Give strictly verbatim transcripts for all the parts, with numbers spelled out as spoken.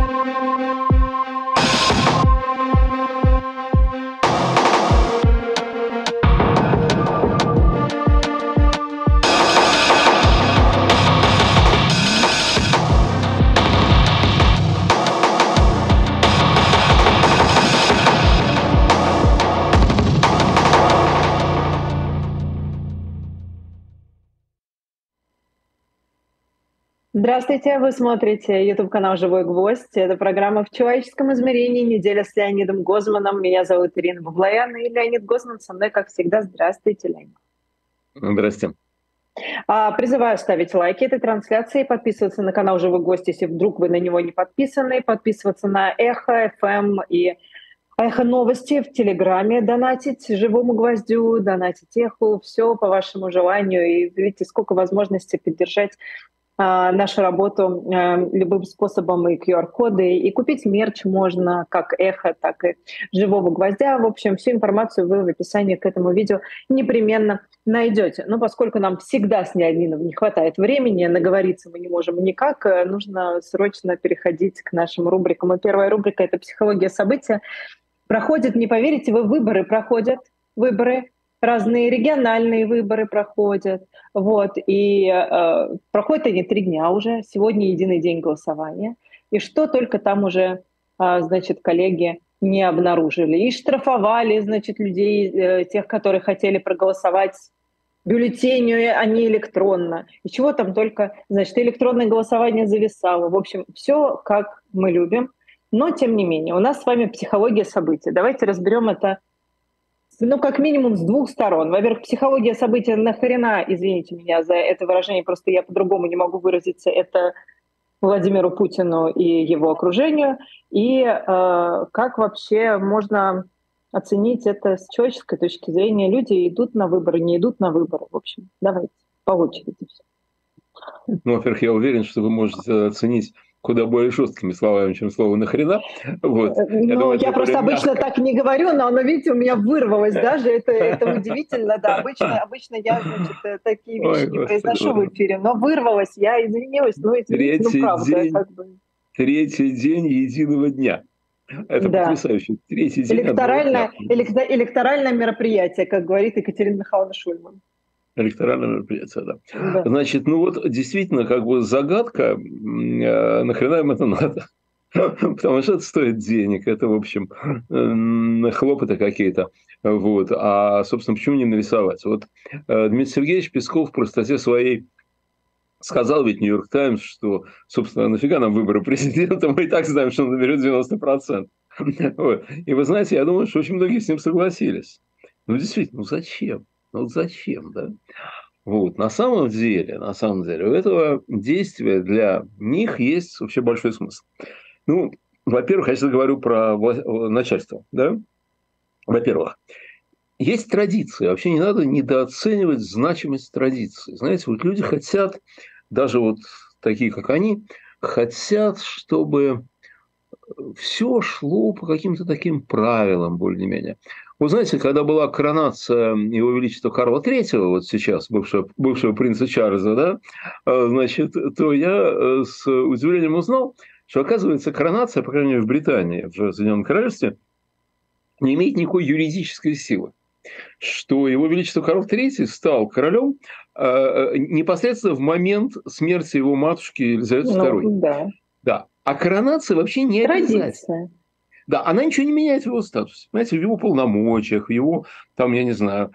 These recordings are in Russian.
Здравствуйте, вы смотрите YouTube-канал «Живой гвоздь». Это программа «В человеческом измерении. Неделя с Леонидом Гозманом». Меня зовут Ирина Баблоян, и Леонид Гозман со мной, как всегда. Здравствуйте, Леонид. Здрасте. А, призываю ставить лайки этой трансляции, подписываться на канал «Живой гвоздь», если вдруг вы на него не подписаны, подписываться на Эхо, эф эм и Эхо Новости в Телеграме, донатить «Живому гвоздю», донатить Эху, все по вашему желанию. И видите, сколько возможностей поддержать нашу работу э, любым способом, и ку ар-коды, и купить мерч можно, как Эхо, так и Живого гвоздя. В общем, всю информацию вы в описании к этому видео непременно найдете. Но поскольку нам всегда с Леонидом не хватает времени, наговориться мы не можем никак, нужно срочно переходить к нашим рубрикам. И первая рубрика — это «Психология события». Проходят, не поверите вы, выборы проходят, выборы. Разные региональные выборы проходят, вот, и э, проходят они три дня уже, сегодня единый день голосования, и что только там уже, э, значит, коллеги не обнаружили. И штрафовали, значит, людей, э, тех, которые хотели проголосовать бюллетенью, а не электронно. И чего там только, значит, электронное голосование зависало. В общем, все как мы любим, но тем не менее. У нас с вами психология событий. Давайте разберем это, ну, как минимум, с двух сторон. Во-первых, психология события нахрена, извините меня за это выражение, просто я по-другому не могу выразиться, это Владимиру Путину и его окружению. И э, как вообще можно оценить это с человеческой точки зрения? Люди идут на выборы, не идут на выборы. В общем, давайте по очереди все. Ну, во-первых, я уверен, что вы можете оценить куда более жесткими словами, чем слово «нахрена». Вот. Ну, я, думаю, я просто обычно мягко так не говорю, но, но видите, у меня вырвалось даже, это, это удивительно, да, обычно, обычно я, значит, такие вещи Ой, не произношу в эфире, но вырвалось, я извинилась, ну, извините, ну, правда. День, как бы. Третий день единого дня. Это да. Потрясающе. Третий день Электоральное, электоральное мероприятие, как говорит Екатерина Михайловна Шульман. Электоральное мероприятие, да. да. Значит, ну вот действительно, как бы загадка, э, нахрена им это надо? Потому что это стоит денег, это, в общем, э, хлопоты какие-то. Вот. А, собственно, почему не нарисовать? Вот э, Дмитрий Сергеевич Песков в простоте своей сказал ведь Нью-Йорк Таймс, что, собственно, нафига нам выборы президента, мы и так знаем, что он наберет девяносто процентов. Вот. И вы знаете, я думаю, что очень многие с ним согласились. Ну, действительно, ну зачем? Ну вот зачем, да? Вот. На самом деле, на самом деле, у этого действия для них есть вообще большой смысл. Ну, во-первых, я сейчас говорю про начальство, да? Во-первых, есть традиции. Вообще не надо недооценивать значимость традиций. Знаете, вот люди хотят, даже вот такие, как они, хотят, чтобы все шло по каким-то таким правилам, более-менее. Вы знаете, когда была коронация Его Величества Карла Третьего, вот сейчас, бывшего, бывшего принца Чарльза, да, значит, то я с удивлением узнал, что, оказывается, коронация, по крайней мере, в Британии, в Соединенном Королевстве, не имеет никакой юридической силы. Что Его Величество Карл Третий стал королем э, непосредственно в момент смерти его матушки Елизаветы Второй. Ну, да. Да. А коронация вообще не Традиция. обязательна. Да, она ничего не меняет в его статусе, понимаете, в его полномочиях, в его, там, я не знаю,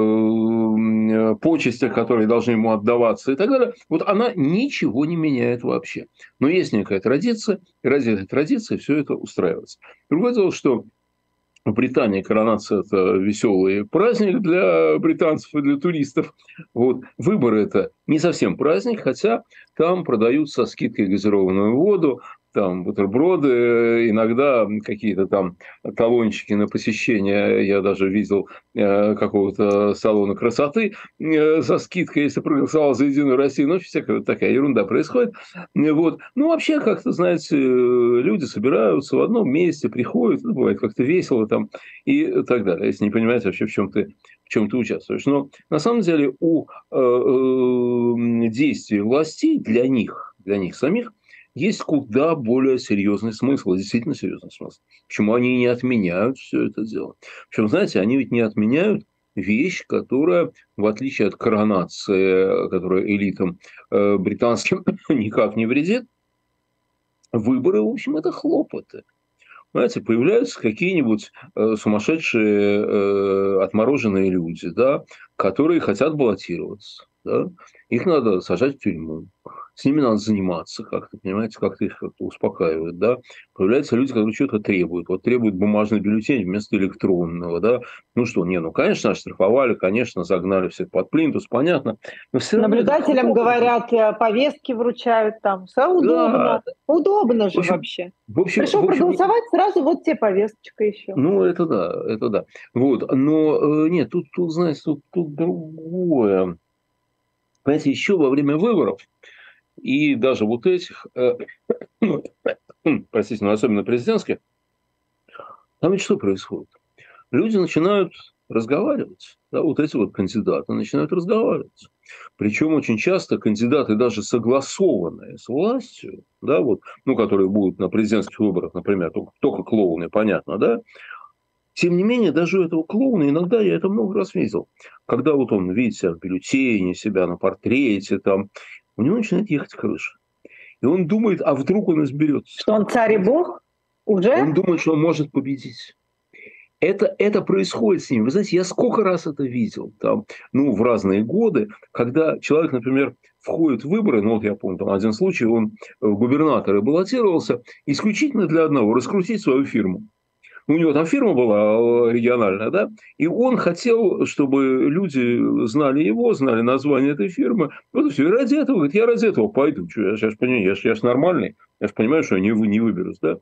почестях, которые должны ему отдаваться и так далее. Вот она ничего не меняет вообще. Но есть некая традиция, и ради этой традиции все это устраивается. Другое дело, что в Британии коронация – это веселый праздник для британцев и для туристов. Вот. Выборы – это не совсем праздник, хотя там продают со скидкой газированную воду, там бутерброды, иногда какие-то там талончики на посещение. Я даже видел э, какого-то салона красоты э, со скидкой, если проголосовал за Единую Россию. Ну, всякая такая ерунда происходит. Вот. Ну, вообще, как-то, знаете, люди собираются в одном месте, приходят, ну, бывает как-то весело там и так далее, если не понимаете вообще, в чем ты, в чем ты участвуешь. Но на самом деле у э, э, действий властей для них, для них самих, есть куда более серьезный смысл, действительно серьезный смысл. Почему они не отменяют все это дело? Причем, знаете, они ведь не отменяют вещь, которая, в отличие от коронации, которая элитам э, британским никак не вредит, выборы, в общем, это хлопоты. Знаете, появляются какие-нибудь э, сумасшедшие, э, отмороженные люди, да, которые хотят баллотироваться. Да? Их надо сажать в тюрьму. С ними надо заниматься как-то, понимаете, как-то их как-то успокаивают. Да? Появляются люди, которые что-то требуют. Вот требуют бумажный бюллетень вместо электронного. Да? Ну что, не, ну, конечно, оштрафовали, конечно, загнали всех под плинтус, понятно. Но все равно это Наблюдателям хлопоты. говорят, э, повестки вручают там. Все удобно. Да. Удобно В же общем, вообще. в общем, Пришел в общем, проголосовать, сразу вот тебе повесточка еще. ну, это да, это да. Вот, но э, нет, тут, тут, знаете, тут, тут другое. Понимаете, еще во время выборов и даже вот этих, э, ну, простите, но особенно президентских, там ведь что происходит? Люди начинают разговаривать, да, вот эти вот кандидаты начинают разговаривать. Причем очень часто кандидаты, даже согласованные с властью, да, вот, ну, которые будут на президентских выборах, например, только, только клоуны, понятно, да, тем не менее, даже у этого клоуна, иногда я это много раз видел, когда вот он видит себя в бюллетене, себя на портрете, там, у него начинает ехать крыша. И он думает, а вдруг он изберется. Что он царь и бог? Уже? Он думает, что он может победить. Это, это происходит с ним. Вы знаете, я сколько раз это видел, там, ну, в разные годы, когда человек, например, входит в выборы, ну, вот я помню, там один случай, он в губернаторы баллотировался исключительно для одного – раскрутить свою фирму. У него там фирма была региональная, да, и он хотел, чтобы люди знали его, знали название этой фирмы. Вот и все. И ради этого, говорит, я ради этого пойду. Что, я, я же понимаю, я же, я же нормальный, я же понимаю, что я не, не выберусь, да.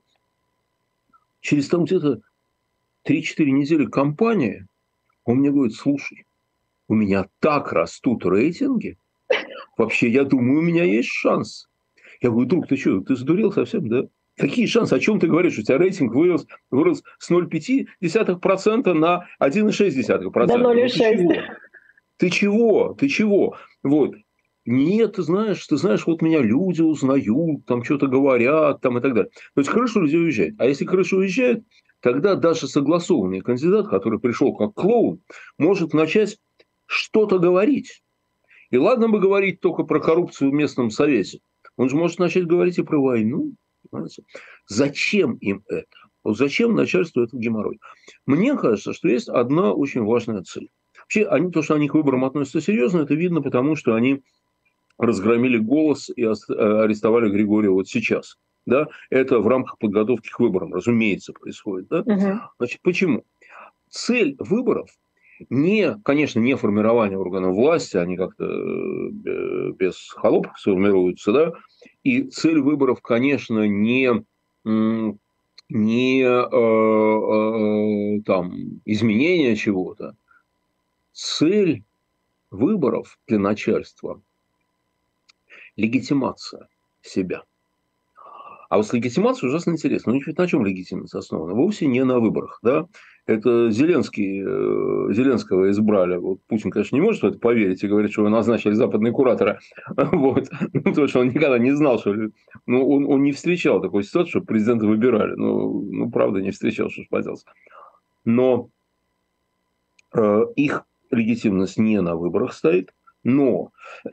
Через там где-то три-четыре недели кампании он мне говорит, слушай, у меня так растут рейтинги, вообще, я думаю, у меня есть шанс. Я говорю, друг, ты что, ты сдурел совсем, да? Какие шансы? О чем ты говоришь? У тебя рейтинг вырос, вырос с ноль целых пять десятых процента на один целых шесть десятых процента. До ноль Ну, целых шесть. ты чего? Ты чего? Вот. Нет, ты знаешь, ты знаешь, вот меня люди узнают, там что-то говорят, там и так далее. То есть крыша людей уезжает. А если крыша уезжает, тогда даже согласованный кандидат, который пришел как клоун, может начать что-то говорить. И ладно бы говорить только про коррупцию в местном совете. Он же может начать говорить и про войну. Понимаете? Зачем им это? Вот зачем начальству этот геморрой? Мне кажется, что есть одна очень важная цель. Вообще, они, то, что они к выборам относятся серьезно, это видно потому, что они разгромили «Голос» и арестовали Григория вот сейчас. Да? Это в рамках подготовки к выборам, разумеется, происходит. Да? Угу. Значит, почему? Цель выборов не, конечно, не формирование органов власти, они как-то без холопов сформируются, да, и цель выборов, конечно, не, не э, э, там, изменение чего-то. Цель выборов для начальства – легитимация себя. А вот с легитимацией ужасно интересно. Ну, на чем легитимность основана? Вовсе не на выборах. Да? Это Зеленский, Зеленского избрали. Вот Путин, конечно, не может в это поверить и говорит, что его назначили западные кураторы. Вот. Ну, потому что он никогда не знал, что... Ну, он, он не встречал такой ситуации, что президента выбирали. Ну, ну правда, не встречал, что ж поделать. Но э, их легитимность не на выборах стоит. Но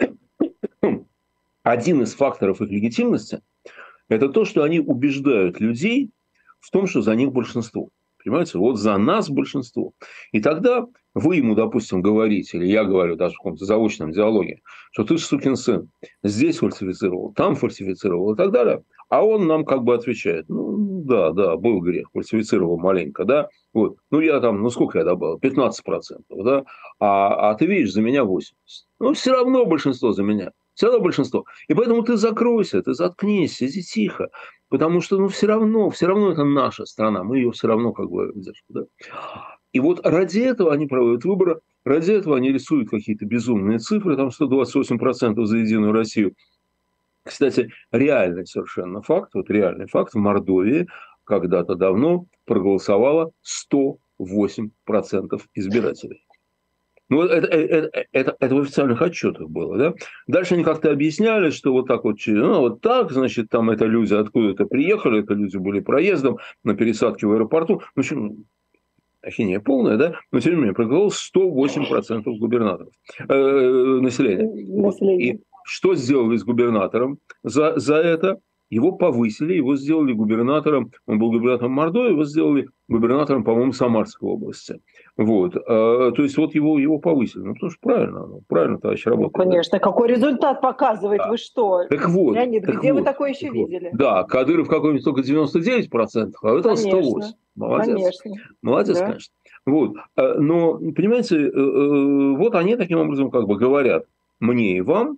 один из факторов их легитимности – это то, что они убеждают людей в том, что за них большинство. Понимаете, вот за нас большинство. И тогда вы ему, допустим, говорите, или я говорю даже в каком-то заочном диалоге, что ты же сукин сын, здесь фальсифицировал, там фальсифицировал и так далее. А он нам как бы отвечает, ну да, да, был грех, фальсифицировал маленько, да. Вот. Ну я там, ну сколько я добавил, пятнадцать процентов, да. А, а ты видишь, за меня восемьдесят процентов. Ну все равно большинство за меня. Все равно большинство. И поэтому ты закройся, ты заткнись, сиди тихо. Потому что, ну, все равно, все равно это наша страна. Мы ее все равно как бы держим. Да? И вот ради этого они проводят выборы, ради этого они рисуют какие-то безумные цифры, там сто двадцать восемь процентов за Единую Россию. Кстати, реальный совершенно факт, вот реальный факт, в Мордовии когда-то давно проголосовало сто восемь процентов избирателей. Ну, это, это, это, это в официальных отчетах было, да? Дальше они как-то объясняли, что вот так вот, ну, вот так, значит, там это люди откуда-то приехали, это люди были проездом на пересадке в аэропорту. В общем, ахинея полная, да? Но тем не менее, проголосовало сто восемь процентов губернаторов, э, населения. Население. И что сделали с губернатором за, за это? Его повысили, его сделали губернатором, он был губернатором Мордовии, его сделали губернатором, по-моему, Самарской области. Вот. А, то есть, вот его, его повысили. Ну, потому что правильно, ну, правильно, товарищ, работает. Ну, конечно. Да? Какой результат показывает? Да. Вы что? Так вот. Леонид, так где вот, вы такое еще так видели? Вот. Да, Кадыров какой-нибудь только девяносто девять процентов, а это сто восемь процентов. Молодец. Конечно. Молодец, да. конечно. Вот. Но, понимаете, вот они таким образом как бы говорят мне и вам,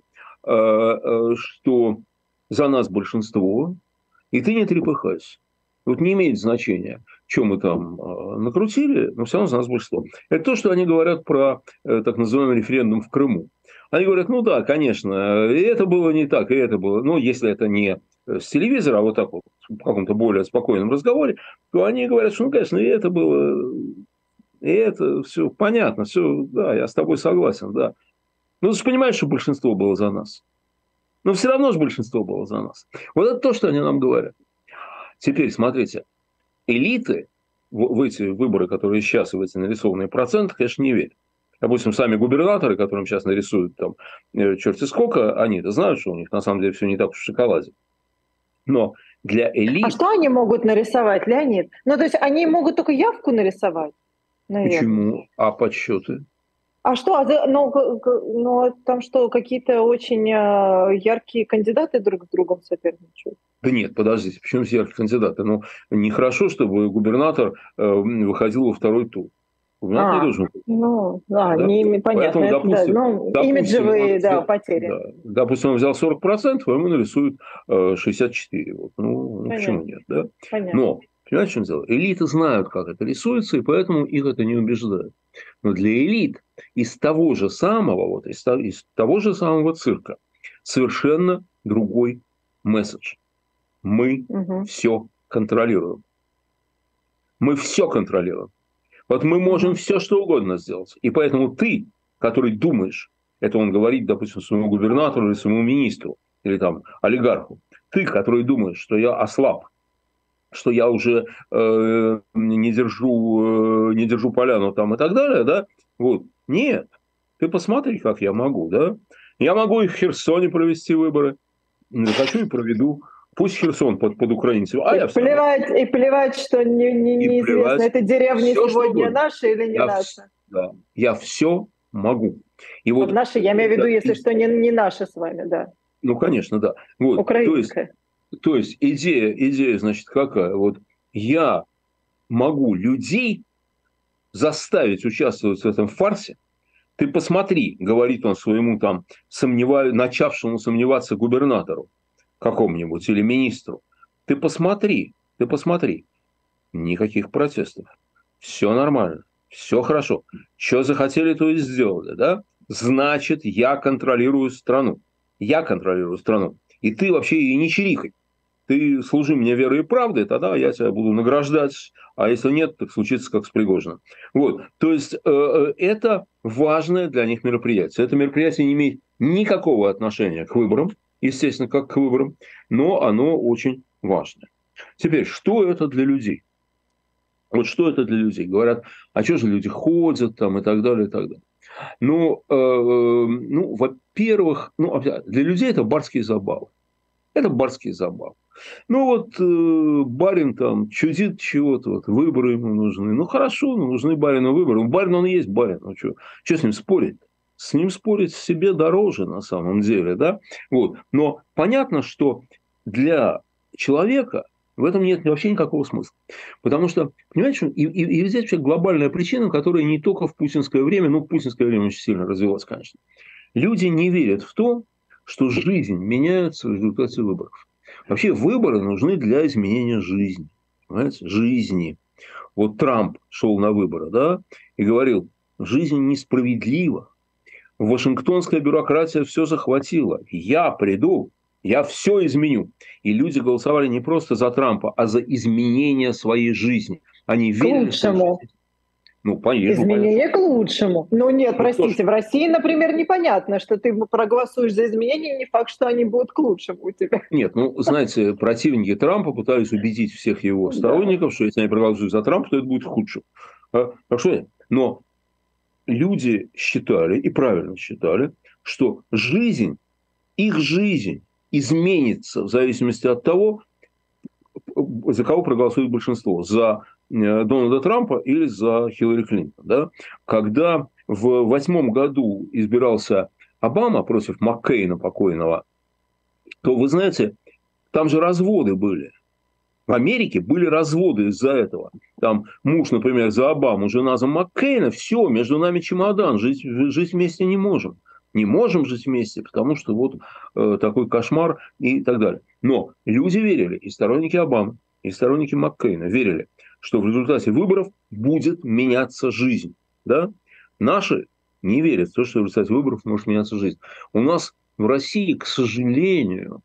что за нас большинство, и ты не трепыхайся. Вот не имеет значения, что мы там накрутили, но все равно за нас большинство. Это то, что они говорят про так называемый референдум в Крыму. Они говорят, ну да, конечно, и это было не так, и это было. Но если это не с телевизора, а вот так вот, в каком-то более спокойном разговоре, то они говорят, что, ну, конечно, и это было, и это все понятно, все, да, я с тобой согласен, да. Ну, ты же понимаешь, что большинство было за нас. Но все равно же большинство было за нас. Вот это то, что они нам говорят. Теперь, смотрите, элиты в, в эти выборы, которые сейчас, в эти нарисованные проценты, конечно, не верят. Допустим, сами губернаторы, которым сейчас нарисуют там черти сколько, они-то знают, что у них на самом деле все не так уж в шоколаде. Но для элит... А что они могут нарисовать, Леонид? Ну, то есть они могут только явку нарисовать, наверное. Почему? А подсчеты? А что? Ну, ну там что, какие-то очень яркие кандидаты друг с другом соперничают? Да нет, подождите, почему все яркие кандидаты? Ну, нехорошо, чтобы губернатор выходил во второй тур. Губернатор а, не должен быть. Ну, да, да? Не, понятно. Поэтому, допустим, да, ну, допустим, имиджевые взял, да, потери. Да, допустим, он взял сорок процентов, а ему нарисуют шестьдесят четыре процента. Вот. Ну, ну почему нет? Да? Но, понимаете, в чем дело? Элиты знают, как это рисуется, и поэтому их это не убеждает. Но для элит из того же самого, вот, из, из того же самого цирка совершенно другой месседж. Мы угу. все контролируем. Мы все контролируем. Вот мы можем угу. все, что угодно сделать. И поэтому ты, который думаешь, это он говорит, допустим, своему губернатору или своему министру, или там олигарху, ты, который думаешь, что я ослаб, что я уже э, не, держу, э, не держу поляну там и так далее, да, вот, нет, ты посмотри, как я могу, да, я могу и в Херсоне провести выборы, захочу и проведу, пусть Херсон под, под украинцев, а и я плевать, и плевать, что не, не, неизвестно, это деревня все, сегодня наша или не я наша. В, да, я все могу. И вот, наши, я имею в виду, да, если и... что, не, не наша с вами, да. Ну, конечно, да. Вот, украинская. То есть, то есть идея, идея, значит, какая? Вот я могу людей заставить участвовать в этом фарсе. Ты посмотри, говорит он своему там сомневаю, начавшему сомневаться губернатору какому-нибудь или министру. Ты посмотри, ты посмотри. Никаких протестов. Все нормально, все хорошо. Что захотели, то и сделали, да? Значит, я контролирую страну. Я контролирую страну. И ты вообще и не чирикай. Ты служи мне верой и правдой, тогда я тебя буду награждать, а если нет, так случится как с Пригожиным. Вот. То есть, э, это важное для них мероприятие. Это мероприятие не имеет никакого отношения к выборам, естественно, как к выборам, но оно очень важное. Теперь, что это для людей? Вот что это для людей? Говорят, а что же люди ходят там и так далее, и так далее. Ну, э, ну во-первых, ну, для людей это барские забавы. Это барские забавы. Ну, вот э, барин там чудит чего-то, вот, выборы ему нужны. Ну, хорошо, ну, нужны барину выборы. Ну, барин, он и есть барин. Ну, что, что с ним спорить? С ним спорить себе дороже на самом деле, да? Вот. Но понятно, что для человека в этом нет вообще никакого смысла. Потому что, понимаете, и, и, и здесь вообще глобальная причина, которая не только в путинское время, ну, путинское время очень сильно развилось, конечно. Люди не верят в то, что жизнь меняется в результате выборов. Вообще выборы нужны для изменения жизни. Понимаете? Жизни. Вот Трамп шел на выборы, да, и говорил, жизнь несправедлива. Вашингтонская бюрократия все захватила. Я приду, я все изменю. И люди голосовали не просто за Трампа, а за изменение своей жизни. Они верили, что жизнь... Ну, поедешь, Изменения к лучшему. Ну нет, Ну, простите, тоже. в России, например, непонятно, что ты проголосуешь за изменения, не факт, что они будут к лучшему у тебя. Нет, ну, знаете, противники Трампа пытались убедить всех его Да. сторонников, что если они проголосуют за Трампа, то это будет худшим. А, так что, но люди считали, и правильно считали, что жизнь, их жизнь изменится в зависимости от того, за кого проголосует большинство, за э, Дональда Трампа или за Хиллари Клинтон. Да? Когда в восьмом году избирался Обама против Маккейна покойного, то, вы знаете, там же разводы были. В Америке были разводы из-за этого. Там муж, например, за Обаму, жена за Маккейна, все, между нами чемодан, жить, жить вместе не можем. Не можем жить вместе, потому что вот э, такой кошмар и так далее. Но люди верили, и сторонники Обамы, и сторонники Маккейна верили, что в результате выборов будет меняться жизнь. Да? Наши не верят в то, что в результате выборов может меняться жизнь. У нас в России, к сожалению,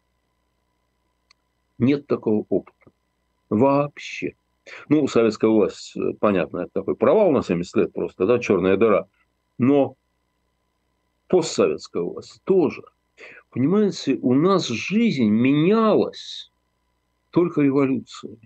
нет такого опыта. Вообще. Ну, советская власть, понятно, это такой провал на семьдесят лет просто, да, черная дыра. Но постсоветская власть тоже. Понимаете, у нас жизнь менялась только революцией.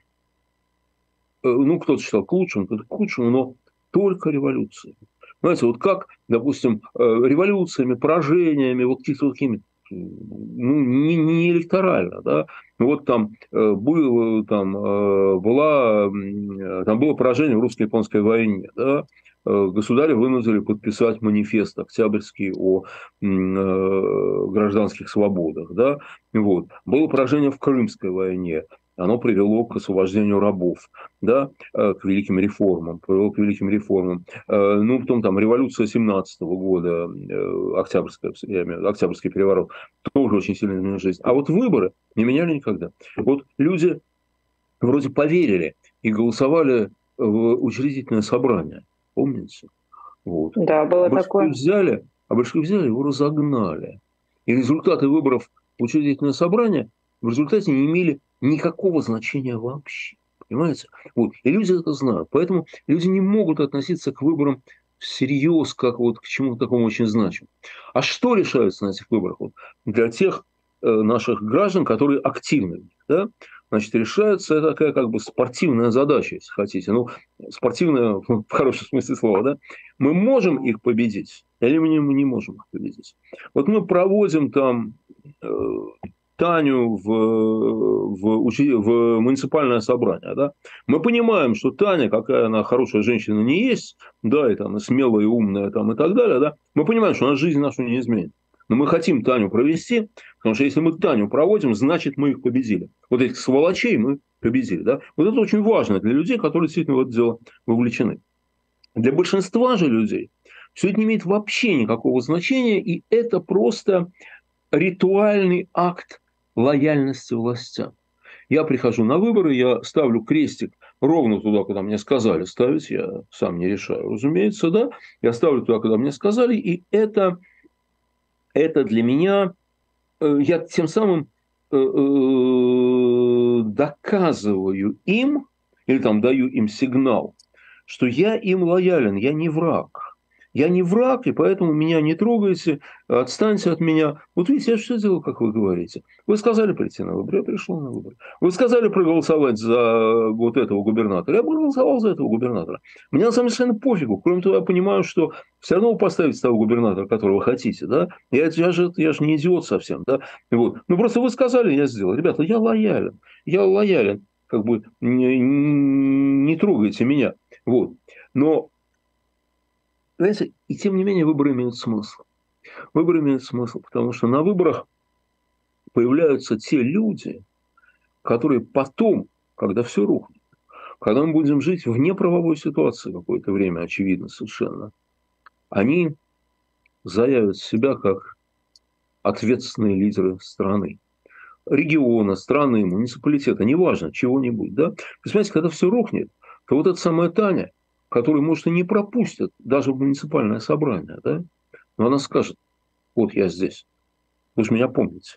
Ну, кто-то считал к лучшему, кто-то к худшему, но только революцией. Знаете, вот как, допустим, революциями, поражениями, вот какими-то такими, ну, не, не электорально, да, вот там, был, там, была, там было поражение в русско-японской войне, да, государя вынудили подписать манифест Октябрьский о гражданских свободах, да, вот. Было поражение в Крымской войне, оно привело к освобождению рабов, да, к великим реформам, привело к великим реформам. Ну, потом там революция семнадцатого года, Октябрьская, Октябрьский переворот, тоже очень сильно изменил жизнь. А вот выборы не меняли никогда. Вот люди вроде поверили и голосовали в учредительное собрание, помните? Вот. Да, было А большевики такое. взяли, а большевики взяли, его разогнали. И результаты выборов в учредительное собрание в результате не имели никакого значения вообще. Понимаете? Вот. И люди это знают. Поэтому люди не могут относиться к выборам всерьез, как вот к чему-то такому очень значимому. А что решается на этих выборах? Вот для тех э, наших граждан, которые активны в них, да? Значит, решается это такая как бы спортивная задача, если хотите. Ну, спортивная в хорошем смысле слова, да? Мы можем их победить или мы не можем их победить? Вот мы проводим там э, Таню в, в, в муниципальное собрание. Да? Мы понимаем, что Таня, какая она хорошая женщина не есть, да, и там и смелая, и умная, там, и так далее, да, мы понимаем, что она жизнь нашу не изменит. Но мы хотим Таню провести, потому что если мы Таню проводим, значит, мы их победили. Вот этих сволочей мы победили. Да? Вот это очень важно для людей, которые действительно в это дело вовлечены. Для большинства же людей все это не имеет вообще никакого значения, и это просто ритуальный акт лояльности властям. Я прихожу на выборы, я ставлю крестик ровно туда, куда мне сказали ставить, я сам не решаю, разумеется, да, я ставлю туда, куда мне сказали, и это, это для меня, я тем самым доказываю им, или там даю им сигнал, что я им лоялен, я не враг. Я не враг, и поэтому меня не трогайте, отстаньте от меня. Вот видите, я все делал, как вы говорите. Вы сказали прийти на выборы, я пришел на выборы. Вы сказали проголосовать за вот этого губернатора, я проголосовал за этого губернатора. Мне на самом деле совершенно пофигу. Кроме того, я понимаю, что все равно вы поставите того губернатора, которого вы хотите. Да? Я, я, же, я же не идиот совсем. Да? Вот. Ну, просто вы сказали, я сделал. Ребята, я лоялен. Я лоялен. Как бы не, не трогайте меня. Вот. Но знаете, и тем не менее выборы имеют смысл. Выборы имеют смысл, потому что на выборах появляются те люди, которые потом, когда все рухнет, когда мы будем жить в неправовой ситуации какое-то время, очевидно совершенно, они заявят себя как ответственные лидеры страны. Региона, страны, муниципалитета, неважно, чего-нибудь. Да? Понимаете, когда все рухнет, то вот эта самая Таня, которую, может, и не пропустят даже в муниципальное собрание, да? Но она скажет, вот я здесь, вы же меня помните.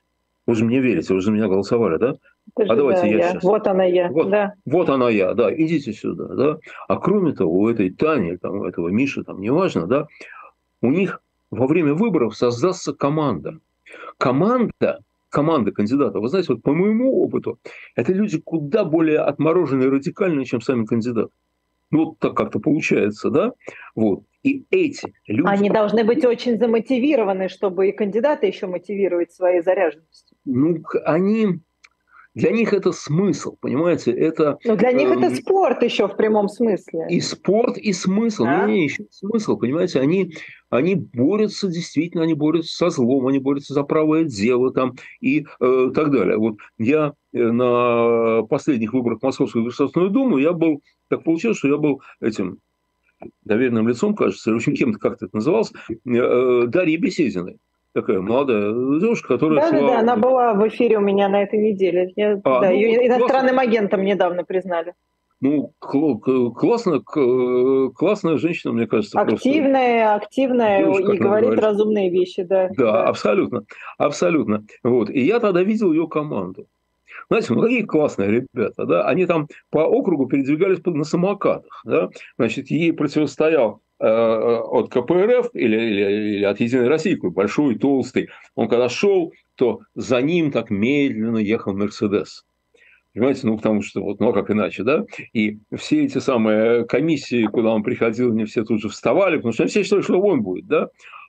Вы же мне верите, вы же за меня голосовали, да? Это А же, да, давайте я я. сейчас. Вот она я, Вот, да. вот она я, да, идите сюда, да. А кроме того, у этой Тани, там, у этого Миши, там, неважно, да, у них во время выборов создастся команда. Команда, команда кандидатов, вы знаете, вот по моему опыту, это люди куда более отмороженные и радикальные, чем сами кандидаты. Ну, вот так как-то получается, да? Вот. И эти люди, Они должны быть очень замотивированы, чтобы и кандидаты еще мотивировать своей заряженностью. ну, они, для них это смысл, понимаете? Это Но для них это эм, спорт еще в прямом и смысле. спорт, и смысл. Не, Да? не, еще смысл, понимаете? Они, они борются, действительно, они борются со злом, они борются за правое дело там и э, так далее. Вот я э, на последних выборах в Московскую Государственную Думу, я был, так получилось, что я был этим доверенным лицом, кажется, или в общем, кем-то как-то это называлось, э, Дарьей Бесединой. Такая молодая девушка, которая Да-да-да, шла... она была в эфире у меня на этой неделе. Я, А, да, ну, вот ее классно. иностранным агентом недавно признали. Ну, классно, классная женщина, мне кажется, просто Активная, активная девушка, и как надо говорит говорить. разумные вещи, да, Да, да. абсолютно, абсолютно. Вот. И я тогда видел ее команду. Знаете, ну какие классные ребята, да? Они там по округу передвигались на самокатах, да? Значит, ей противостоял э, от ка пэ эр эф или, или, или от Единой России, такой большой, толстый. Он когда шел, то за ним так медленно ехал Мерседес. Понимаете, ну, потому что, вот, ну, а как иначе, да? И все эти самые комиссии, куда он приходил, они все тут же вставали, потому что все считали, что он будет, да?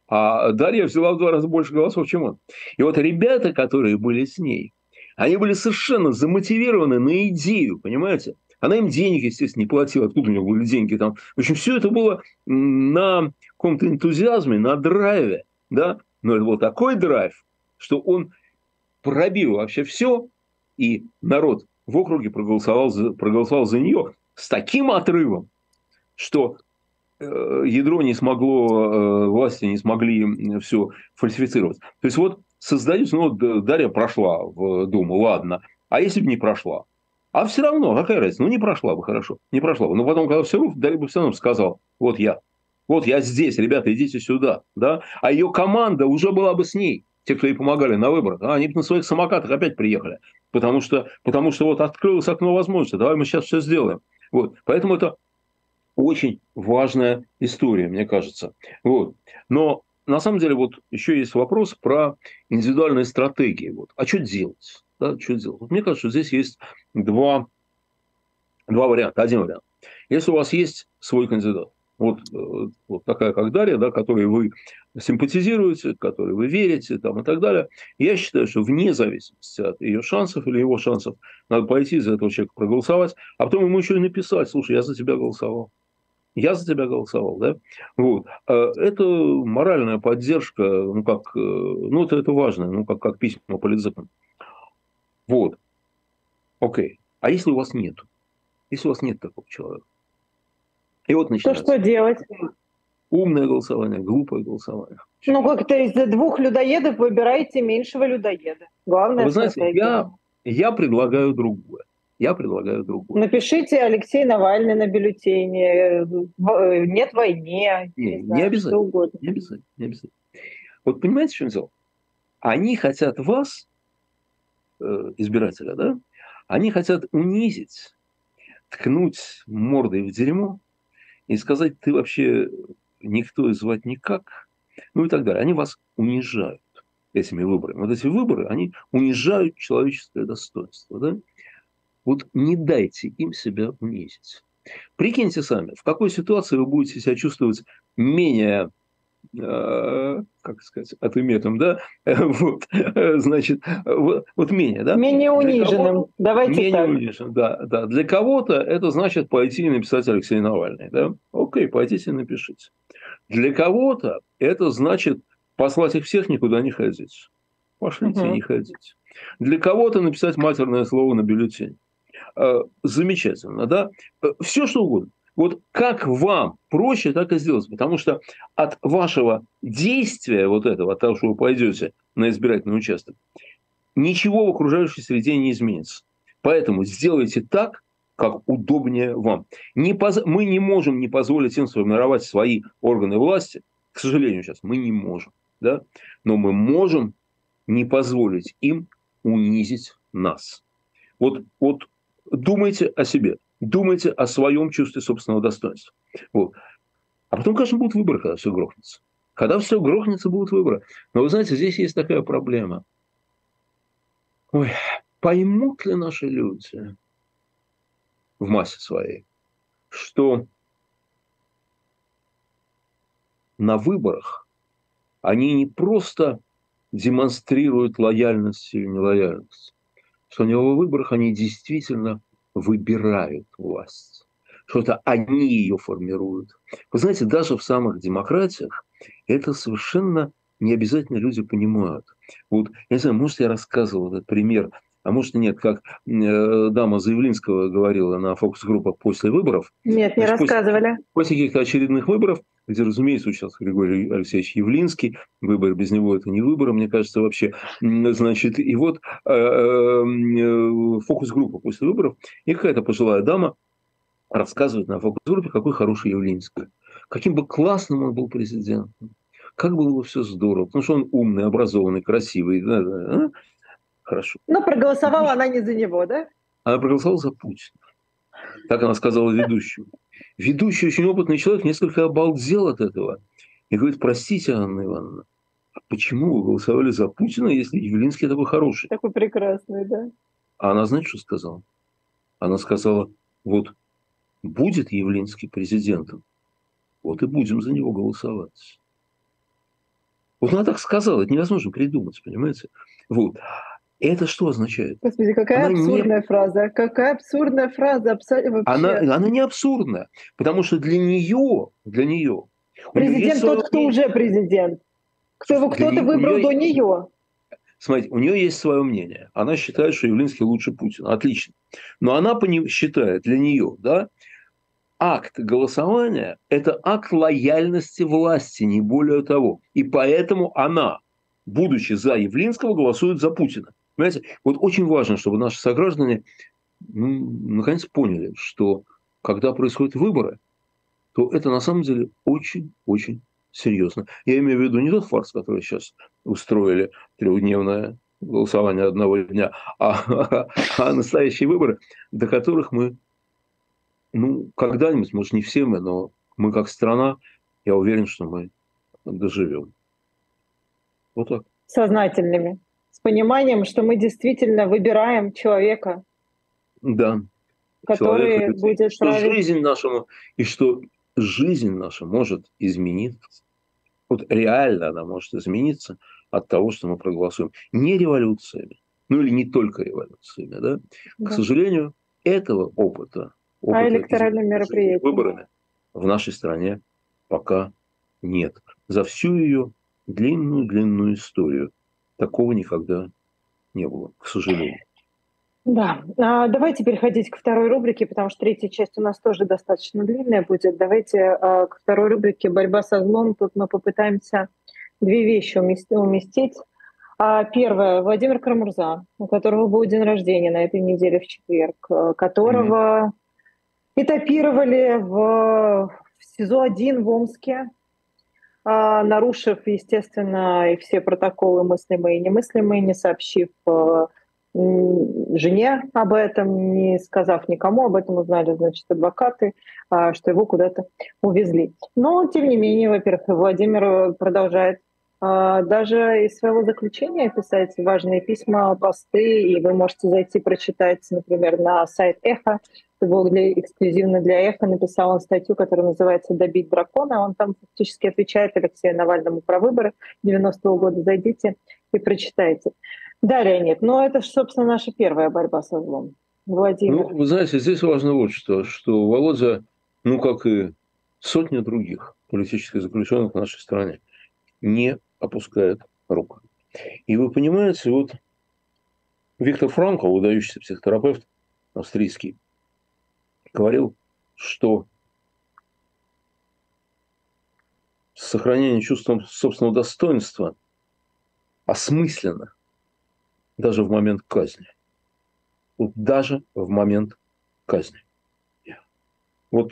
А Дарья взяла в два раза больше голосов, чем он. И вот ребята, которые были с ней, они были совершенно замотивированы на идею, понимаете? Она им денег, естественно, не платила. Откуда у нее были деньги там? В общем, все это было на каком-то энтузиазме, на драйве, да? Но это был такой драйв, что он пробил вообще все, и народ в округе проголосовал за, проголосовал за нее с таким отрывом, что э, ядро не смогло, э, власти не смогли все фальсифицировать. То есть вот создается, ну вот Дарья прошла в Думу, ладно, а если бы не прошла? А все равно, какая разница? Ну, не прошла бы, хорошо, не прошла бы. Но потом, когда все равно, Дарья бы все равно сказал, вот я, вот я здесь, ребята, идите сюда, да? А ее команда уже была бы с ней, те, кто ей помогали на выборах, а они бы на своих самокатах опять приехали, потому что, потому что вот открылось окно возможностей, давай мы сейчас все сделаем. Вот. Поэтому это очень важная история, мне кажется. Вот. Но на самом деле вот еще есть вопрос про индивидуальные стратегии. Вот. А что делать? Да, что делать? Вот мне кажется, что здесь есть два, два варианта. Один вариант. Если у вас есть свой кандидат, вот, вот такая, как Дарья, да, которой вы симпатизируете, которой вы верите там, и так далее, я считаю, что вне зависимости от ее шансов или его шансов, надо пойти за этого человека проголосовать, а потом ему еще и написать, слушай, я за тебя голосовал. Я за тебя голосовал, да? Вот. Это моральная поддержка, ну, как, ну, это, это важно, ну, как, как письма политзакам. Вот. Окей. А если у вас нет? Если у вас нет такого человека? И вот То что начинается. делать? Умное голосование, глупое голосование. Ну, как-то из двух людоедов выбираете меньшего людоеда. Главная Вы знаете, стратегия. я, я предлагаю другое. Я предлагаю другое. Напишите Алексей Навальный на бюллетене, нет войне, Не, не не знаю, что обязательно. угодно. Не обязательно. Не обязательно. Вот понимаете, в чем дело? Они хотят вас, избирателя, да? Они хотят унизить, ткнуть мордой в дерьмо и сказать, ты вообще никто и звать никак, ну и так далее. Они вас унижают этими выборами. Вот эти выборы, они унижают человеческое достоинство. Да? Вот не дайте им себя унизить. Прикиньте сами, в какой ситуации вы будете себя чувствовать менее, э, как сказать, отыметым, да, вот, значит, вот, вот менее, да. Менее униженным, давайте менее так. униженным, да, да. Для кого-то это значит пойти и написать Алексей Навальный, да. Окей, пойдите и напишите. Для кого-то это значит послать их всех никуда не ходить. Пошлите и Угу. не ходите. Для кого-то написать матерное слово на бюллетень. Замечательно, да? Все что угодно. Вот как вам проще, так и сделать. Потому что от вашего действия вот этого, от того, что вы пойдете на избирательный участок, ничего в окружающей среде не изменится. Поэтому сделайте так, как удобнее вам. Не поз... Мы не можем не позволить им сформировать свои органы власти. К сожалению, сейчас мы не можем. Да? Но мы можем не позволить им унизить нас. Вот, вот думайте о себе, думайте о своем чувстве собственного достоинства. Вот. А потом, конечно, будут выборы, когда все грохнется. Когда все грохнется, будут выборы. Но вы знаете, здесь есть такая проблема. Ой, поймут ли наши люди в массе своей, что на выборах они не просто демонстрируют лояльность или нелояльность, что на выборах они действительно выбирают власть, что это они ее формируют. Вы знаете, даже в самых демократиях это совершенно не обязательно люди понимают. Вот, я не знаю, может, я рассказывал этот пример, а может и нет, как э, дама Заявлинского говорила на фокус-группах после выборов. Нет, не Значит, рассказывали. После, после каких-то очередных выборов, где, разумеется, участвовал Григорий Алексеевич Явлинский, выбор без него – это не выборы, мне кажется, вообще. Значит, и вот э, э, фокус-группа после выборов, и какая-то пожилая дама рассказывает на фокус-группе, какой хороший Явлинский. Каким бы классным он был президентом. Как было бы все здорово. Потому что он умный, образованный, красивый. Да, да, хорошо. Но проголосовала она не за него, да? Она проголосовала за Путина. Так она сказала ведущему. Ведущий, очень опытный человек, несколько обалдел от этого. И говорит: простите, Анна Ивановна, а почему вы голосовали за Путина, если Явлинский такой хороший? Такой прекрасный, да. А она, знаете, что сказала? Она сказала: вот будет Явлинский президентом, вот и будем за него голосовать. Вот она так сказала, это невозможно придумать, понимаете? Вот. Это что означает? Господи, какая она абсурдная не... фраза. Какая абсурдная фраза вообще. Она, она не абсурдная, потому что для нее, для нее... Президент тот, кто мнение. Уже президент. Кто его кто-то выбрал нее... до нее. Смотрите, у нее есть свое мнение. Она считает, что Явлинский лучше Путина. Отлично. Но она считает для нее, да, акт голосования – это акт лояльности власти, не более того. И поэтому она, будучи за Явлинского, голосует за Путина. Понимаете? Вот очень важно, чтобы наши сограждане ну, наконец поняли, что когда происходят выборы, то это на самом деле очень-очень серьезно. Я имею в виду не тот фарс, который сейчас устроили, трехдневное голосование одного дня, а, а настоящие выборы, до которых мы, ну, когда-нибудь, может, не все мы, но мы как страна, я уверен, что мы доживем. Вот так. Сознательными. С пониманием, что мы действительно выбираем человека. Да. Который человека, будет что править. жизнь наша, и что жизнь наша может измениться. Вот реально она может измениться от того, что мы проголосуем. Не революциями, ну или не только революциями. Да? Да. К сожалению, этого опыта, опыта а электоральным мероприятием выборами в нашей стране пока нет. За всю ее длинную-длинную историю такого никогда не было, к сожалению. Да, а, давайте переходить к второй рубрике, потому что третья часть у нас тоже достаточно длинная будет. Давайте а, к второй рубрике «Борьба со злом». Тут мы попытаемся две вещи уместить. А, первое. Владимир Карамурза, у которого был день рождения на этой неделе в четверг, которого mm-hmm. этапировали в, в СИЗО один в Омске, а, нарушив, естественно, и все протоколы мыслимые и немыслимые, не сообщив жене об этом, не сказав никому, об этом узнали, значит, адвокаты, что его куда-то увезли. Но, тем не менее, во-первых, Владимир продолжает даже из своего заключения писать важные письма, посты, и вы можете зайти прочитать, например, на сайт «Эхо». Это было для, эксклюзивно для «Эхо». Написал он статью, которая называется «Добить дракона». Он там фактически отвечает Алексею Навальному про выборы девяностого года. Зайдите и прочитайте. Да, Леонид, но это же, собственно, наша первая борьба со злом. Владимир. Ну, вы знаете, здесь важно вот что, что Володя, ну, как и сотни других политических заключенных в нашей стране, не опускает рук. И вы понимаете, вот Виктор Франкл, выдающийся психотерапевт австрийский, говорил, что сохранение чувства собственного достоинства осмысленно даже в момент казни. Вот даже в момент казни. Вот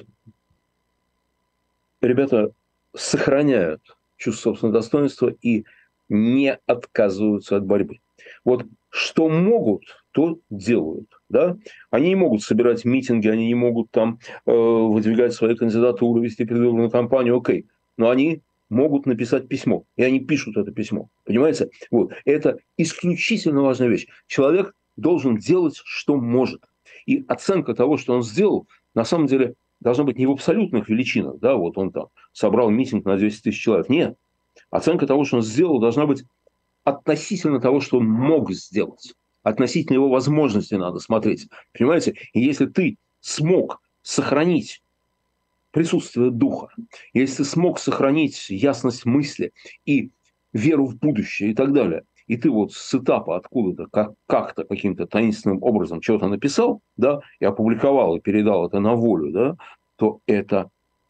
ребята сохраняют чувство собственного достоинства и не отказываются от борьбы. Вот что могут, то делают. Да? Они не могут собирать митинги, они не могут там э, выдвигать свои кандидатуры, вести предвыборную кампанию, окей. Но они могут написать письмо, и они пишут это письмо. Понимаете? Вот. Это исключительно важная вещь. Человек должен делать, что может. И оценка того, что он сделал, на самом деле должна быть не в абсолютных величинах. Да? Вот он там собрал митинг на двести тысяч человек. Нет. Оценка того, что он сделал, должна быть относительно того, что он мог сделать. Относительно его возможностей надо смотреть. Понимаете? И если ты смог сохранить присутствие духа, если ты смог сохранить ясность мысли и веру в будущее и так далее, и ты вот с этапа откуда-то как- как-то каким-то таинственным образом что-то написал, да, и опубликовал, и передал это на волю, да, то это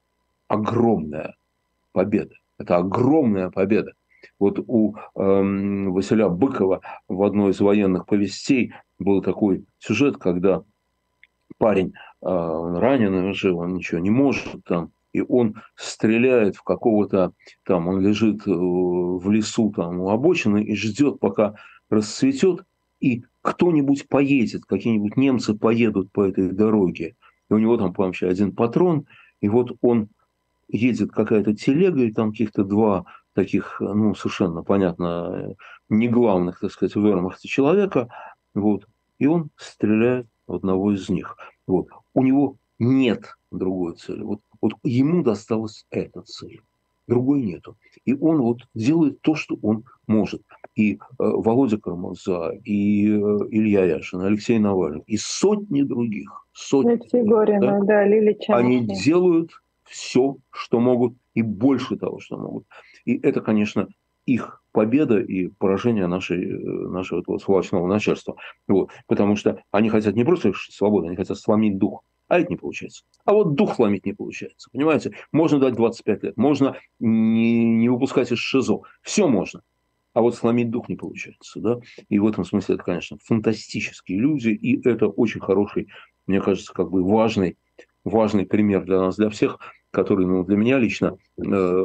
огромная победа. Это огромная победа. Вот у эм, Василя Быкова в одной из военных повестей был такой сюжет, когда парень э, он раненый уже, он ничего не может там, и он стреляет в какого-то там, он лежит э, в лесу там у обочины и ждет, пока расцветет, и кто-нибудь поедет, какие-нибудь немцы поедут по этой дороге. И у него там, по-моему, еще один патрон, и вот он едет какая-то телега, и там каких-то два таких, ну, совершенно понятно, не главных, так сказать, в вермахте человека, вот, и он стреляет в одного из них. Вот. У него нет другой цели. Вот, вот ему досталась эта цель. Другой нету. И он вот делает то, что он может. И э, Володя Карамурза, и э, Илья Яшин, Алексей Навальный, и сотни других, сотни Алексей других, да, Горина, да, Лилия они Чанышева. делают все, что могут, и больше того, что могут. И это, конечно, их победа и поражение нашей, нашего этого сволочного начальства. Вот. Потому что они хотят не просто свободы, они хотят сломить дух. А это не получается. А вот дух сломить не получается. Понимаете? Можно дать двадцать пять лет. Можно не, не выпускать из ШИЗО. Все можно. А вот сломить дух не получается. Да? И в этом смысле это, конечно, фантастические люди. И это очень хороший, мне кажется, как бы важный важный пример для нас, для всех, который, ну, для меня лично, э,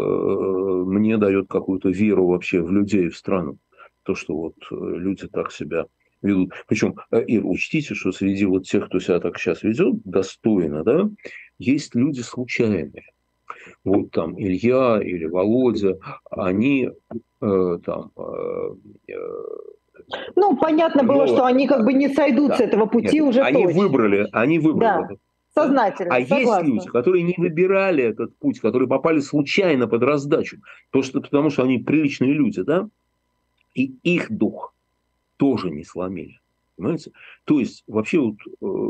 мне дает какую-то веру вообще в людей, в страну. То, что вот люди так себя ведут. Причем, Ир, учтите, что среди вот тех, кто себя так сейчас ведет, достойно, да, есть люди случайные. Вот там Илья или Володя, они э, там... Э, Ну, понятно было, но, что они как бы не сойдут да, с этого пути нет, уже они точно. выбрали, они выбрали Да, этот. сознательно, А согласна. есть люди, которые не выбирали этот путь, которые попали случайно под раздачу, потому что, потому что они приличные люди, да, и их дух тоже не сломили. Понимаете? То есть, вообще, вот,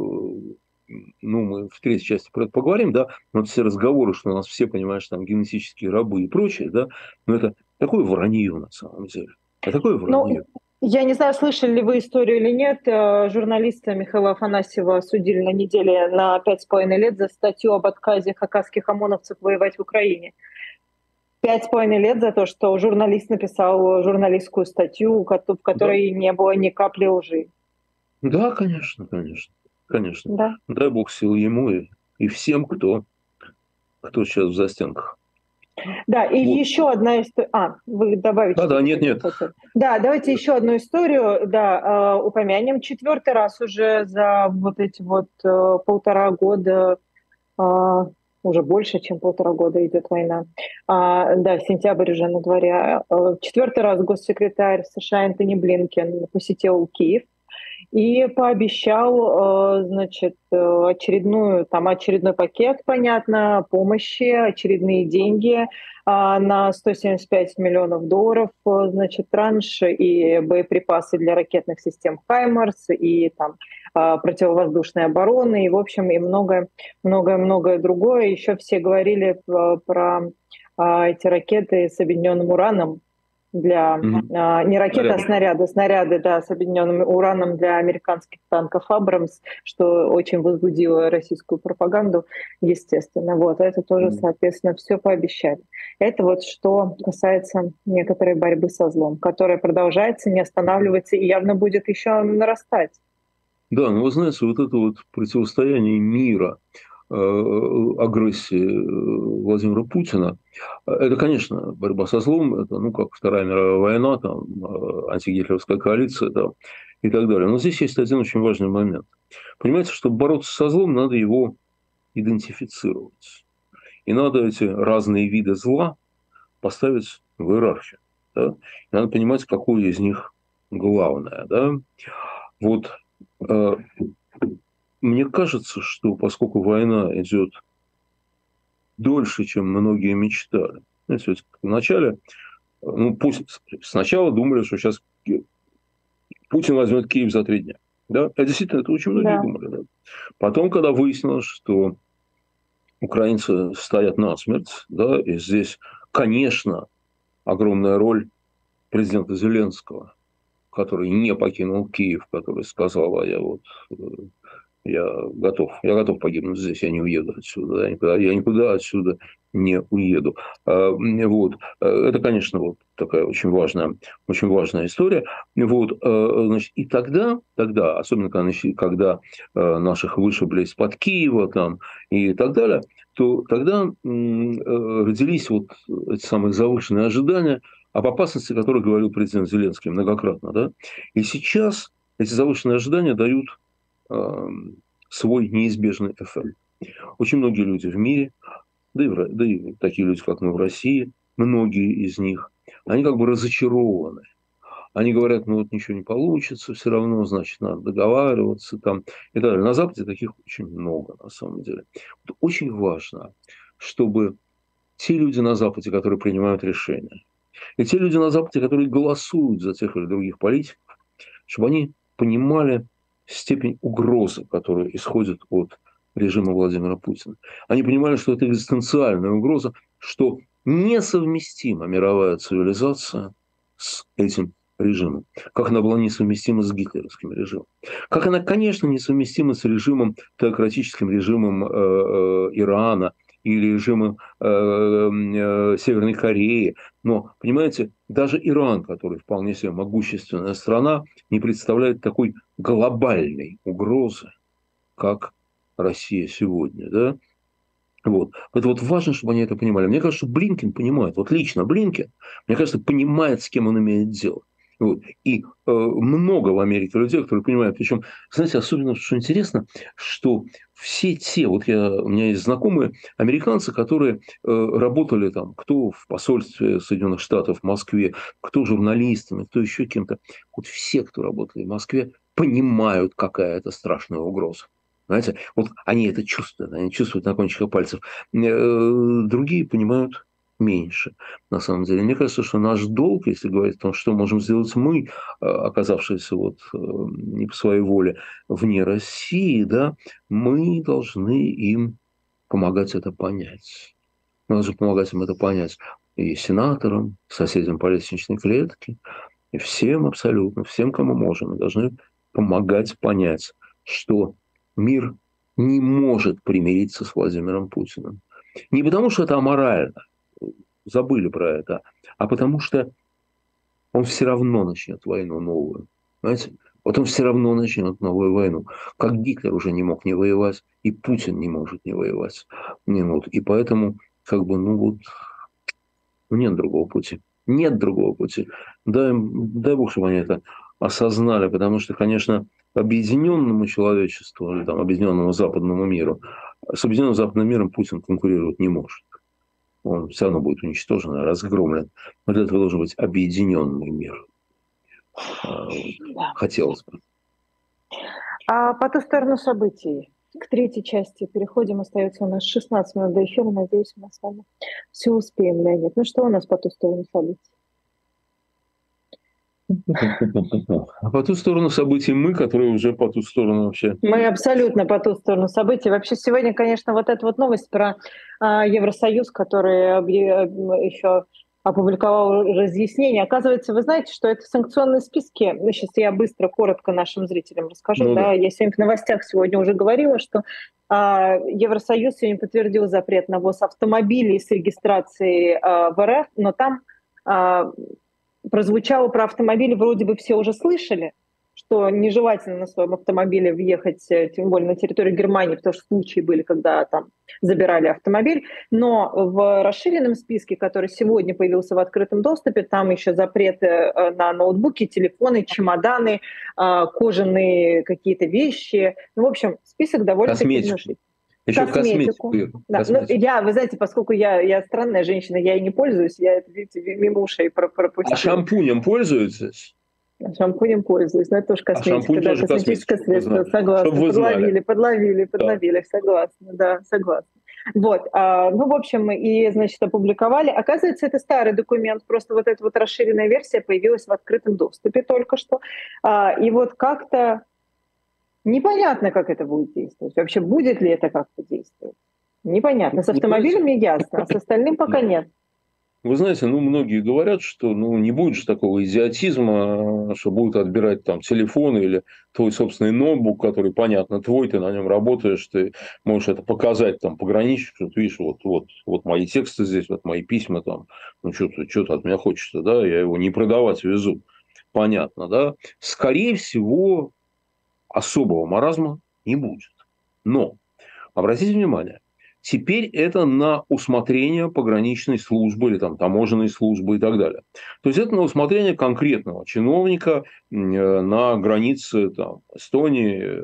э, ну, мы в третьей части про это поговорим, да, но вот все разговоры, что у нас все, понимаешь, там генетические рабы и прочее, да, но это такое вранье на самом деле. Это такое вранье. Ну, я не знаю, слышали ли вы историю или нет. Журналиста Михаила Афанасьева осудили на неделе на пять с половиной лет за статью об отказе хакасских ОМОНовцев воевать в Украине. Пять с половиной лет за то, что журналист написал журналистскую статью, в которой да. не было ни капли лжи. Да, конечно, конечно, конечно. Да. Дай бог сил ему и, и всем, кто, кто сейчас в застенках. Да, и вот. Еще одна история. А, вы добавите? Да, да, нет, нет. Да, давайте еще одну историю, да, э, упомянем. Четвертый раз уже за вот эти вот э, полтора года, э, уже больше, чем полтора года идет война. А, да, сентябрь уже на дворе. Четвертый раз госсекретарь США Энтони Блинкен посетил Киев и пообещал, значит, очередную, там очередной пакет, понятно, помощи, очередные деньги на сто семьдесят пять миллионов долларов, значит, транш и боеприпасы для ракетных систем «Хаймарс», и там противовоздушной обороны, и, в общем, и многое, многое, многое другое. Еще все говорили про эти ракеты с объединенным ураном, для mm-hmm. а, не ракеты, а снаряды, снаряды, да, с объединенным ураном для американских танков «Абрамс», что очень возбудило российскую пропаганду, естественно. Вот, это тоже, mm-hmm. соответственно, все пообещали. Это вот что касается некоторой борьбы со злом, которая продолжается, не останавливается и явно будет еще нарастать. Да, ну вы знаете, вот это вот противостояние мира агрессии Владимира Путина. Это, конечно, борьба со злом, это, ну, как Вторая мировая война, там, антигитлеровская коалиция там, и так далее. Но здесь есть один очень важный момент. Понимаете, чтобы бороться со злом, надо его идентифицировать. И надо эти разные виды зла поставить в иерархию. Да? И надо понимать, какое из них главное. Да? Вот э, мне кажется, что поскольку война идет дольше, чем многие мечтали. Знаете, вначале, ну, пусть сначала думали, что сейчас Путин возьмет Киев за три дня. Да? А действительно, это очень многие Да. думали. Да? Потом, когда выяснилось, что украинцы стоят насмерть, да, и здесь, конечно, огромная роль президента Зеленского, который не покинул Киев, который сказал, а я вот я готов, я готов погибнуть здесь, я не уеду отсюда, я никуда, я никуда отсюда не уеду. Вот. Это, конечно, вот такая очень важная, очень важная история. Вот. Значит, и тогда, тогда, особенно когда, когда наших вышибли из-под Киева там, и так далее, то тогда родились вот эти самые завышенные ожидания об опасности, о которой говорил президент Зеленский многократно. Да? И сейчас эти завышенные ожидания дают свой неизбежный эффект. Очень многие люди в мире, да и, в, да и такие люди, как мы в России, многие из них, они как бы разочарованы. Они говорят, ну вот ничего не получится, все равно, значит, надо договариваться там и так далее. На Западе таких очень много, на самом деле. Вот очень важно, чтобы те люди на Западе, которые принимают решения, и те люди на Западе, которые голосуют за тех или других политиков, чтобы они понимали степень угрозы, которая исходит от режима Владимира Путина. Они понимали, что это экзистенциальная угроза, что несовместима мировая цивилизация с этим режимом. Как она была несовместима с гитлеровским режимом. Как она, конечно, несовместима с режимом, теократическим режимом э, э, Ирана или режимом э, э, Северной Кореи. Но, понимаете, даже Иран, который вполне себе могущественная страна, не представляет такой глобальной угрозы, как Россия сегодня. Да? Вот. Это вот важно, чтобы они это понимали. Мне кажется, что Блинкен понимает, вот лично Блинкен, мне кажется, понимает, с кем он имеет дело. Вот. И э, много в Америке людей, которые понимают. Причем, знаете, особенно, что интересно, что все те, вот я, у меня есть знакомые американцы, которые э, работали там, кто в посольстве Соединенных Штатов в Москве, кто журналистами, кто еще кем-то. Вот все, кто работали в Москве, понимают, какая это страшная угроза. Знаете, вот они это чувствуют, они чувствуют на кончиках пальцев. Другие понимают меньше, на самом деле. Мне кажется, что наш долг, если говорить о том, что можем сделать мы, оказавшиеся вот не по своей воле вне России, да, мы должны им помогать это понять. Мы должны помогать им это понять и сенаторам, соседям по лестничной клетке, и всем абсолютно, всем, кому можем. Мы должны помогать понять, что мир не может примириться с Владимиром Путиным. Не потому, что это аморально, забыли про это, а потому что он все равно начнет войну новую. Понимаете? Вот он все равно начнет новую войну. Как Гитлер уже не мог не воевать, и Путин не может не воевать. Не, вот. И поэтому, как бы, ну вот, нет другого пути. Нет другого пути. Дай, дай Бог, чтобы они это осознали, потому что, конечно, объединенному человечеству или там, объединенному западному миру с объединенным западным миром Путин конкурировать не может. Он все равно будет уничтожен, разгромлен. Но для этого должен быть объединенный мир. Да. Хотелось бы. А по ту сторону событий, к третьей части переходим. Остается у нас шестнадцать минут до эфира. Надеюсь, мы с вами все успеем, Леонид. Ну что у нас по ту сторону событий? А по ту сторону событий мы, которые уже по ту сторону вообще. Мы абсолютно по ту сторону событий. Вообще сегодня, конечно, вот эта вот новость про а, Евросоюз, который еще опубликовал разъяснение. Оказывается, вы знаете, что это санкционные списки. Ну, сейчас я быстро, коротко нашим зрителям расскажу. Ну, да. Да. Я сегодня в новостях сегодня уже говорила, что а, Евросоюз сегодня подтвердил запрет на ввоз автомобилей с регистрацией а, в эр эф, но там а, прозвучало про автомобили, вроде бы все уже слышали, что нежелательно на своем автомобиле въехать, тем более на территорию Германии, потому что случаи были, когда там забирали автомобиль. Но в расширенном списке, который сегодня появился в открытом доступе, там еще запреты на ноутбуки, телефоны, чемоданы, кожаные какие-то вещи. Ну, в общем, список довольно-таки внушительный. Еще косметику. косметику. Да. косметику. Ну, я, вы знаете, поскольку я, я странная женщина, я и не пользуюсь, я это, видите, мимо ушей пропустила. А шампунем пользуетесь? Шампунем пользуюсь, но это тоже косметика. А шампунь да, тоже косметическое средство, согласна. Подловили, подловили, подловили, да. согласна, да, согласна. Вот, а, ну, в общем, и, значит, опубликовали. Оказывается, это старый документ, просто вот эта вот расширенная версия появилась в открытом доступе только что. А, и вот как-то непонятно, как это будет действовать. Вообще, будет ли это как-то действовать? Непонятно. С автомобилями ясно, а с остальным пока нет. Вы знаете, ну, многие говорят, что ну, не будет же такого идиотизма, что будут отбирать там телефон или твой собственный ноутбук, который, понятно, твой, ты на нем работаешь, ты можешь это показать там пограничнику, что ты видишь, вот, вот, вот мои тексты здесь, вот мои письма там, ну, что-то, что-то от меня хочется, да, я его не продавать везу. Понятно, да? Скорее всего, особого маразма не будет. Но, обратите внимание, теперь это на усмотрение пограничной службы или там, таможенной службы и так далее. То есть, это на усмотрение конкретного чиновника на границе там, Эстонии,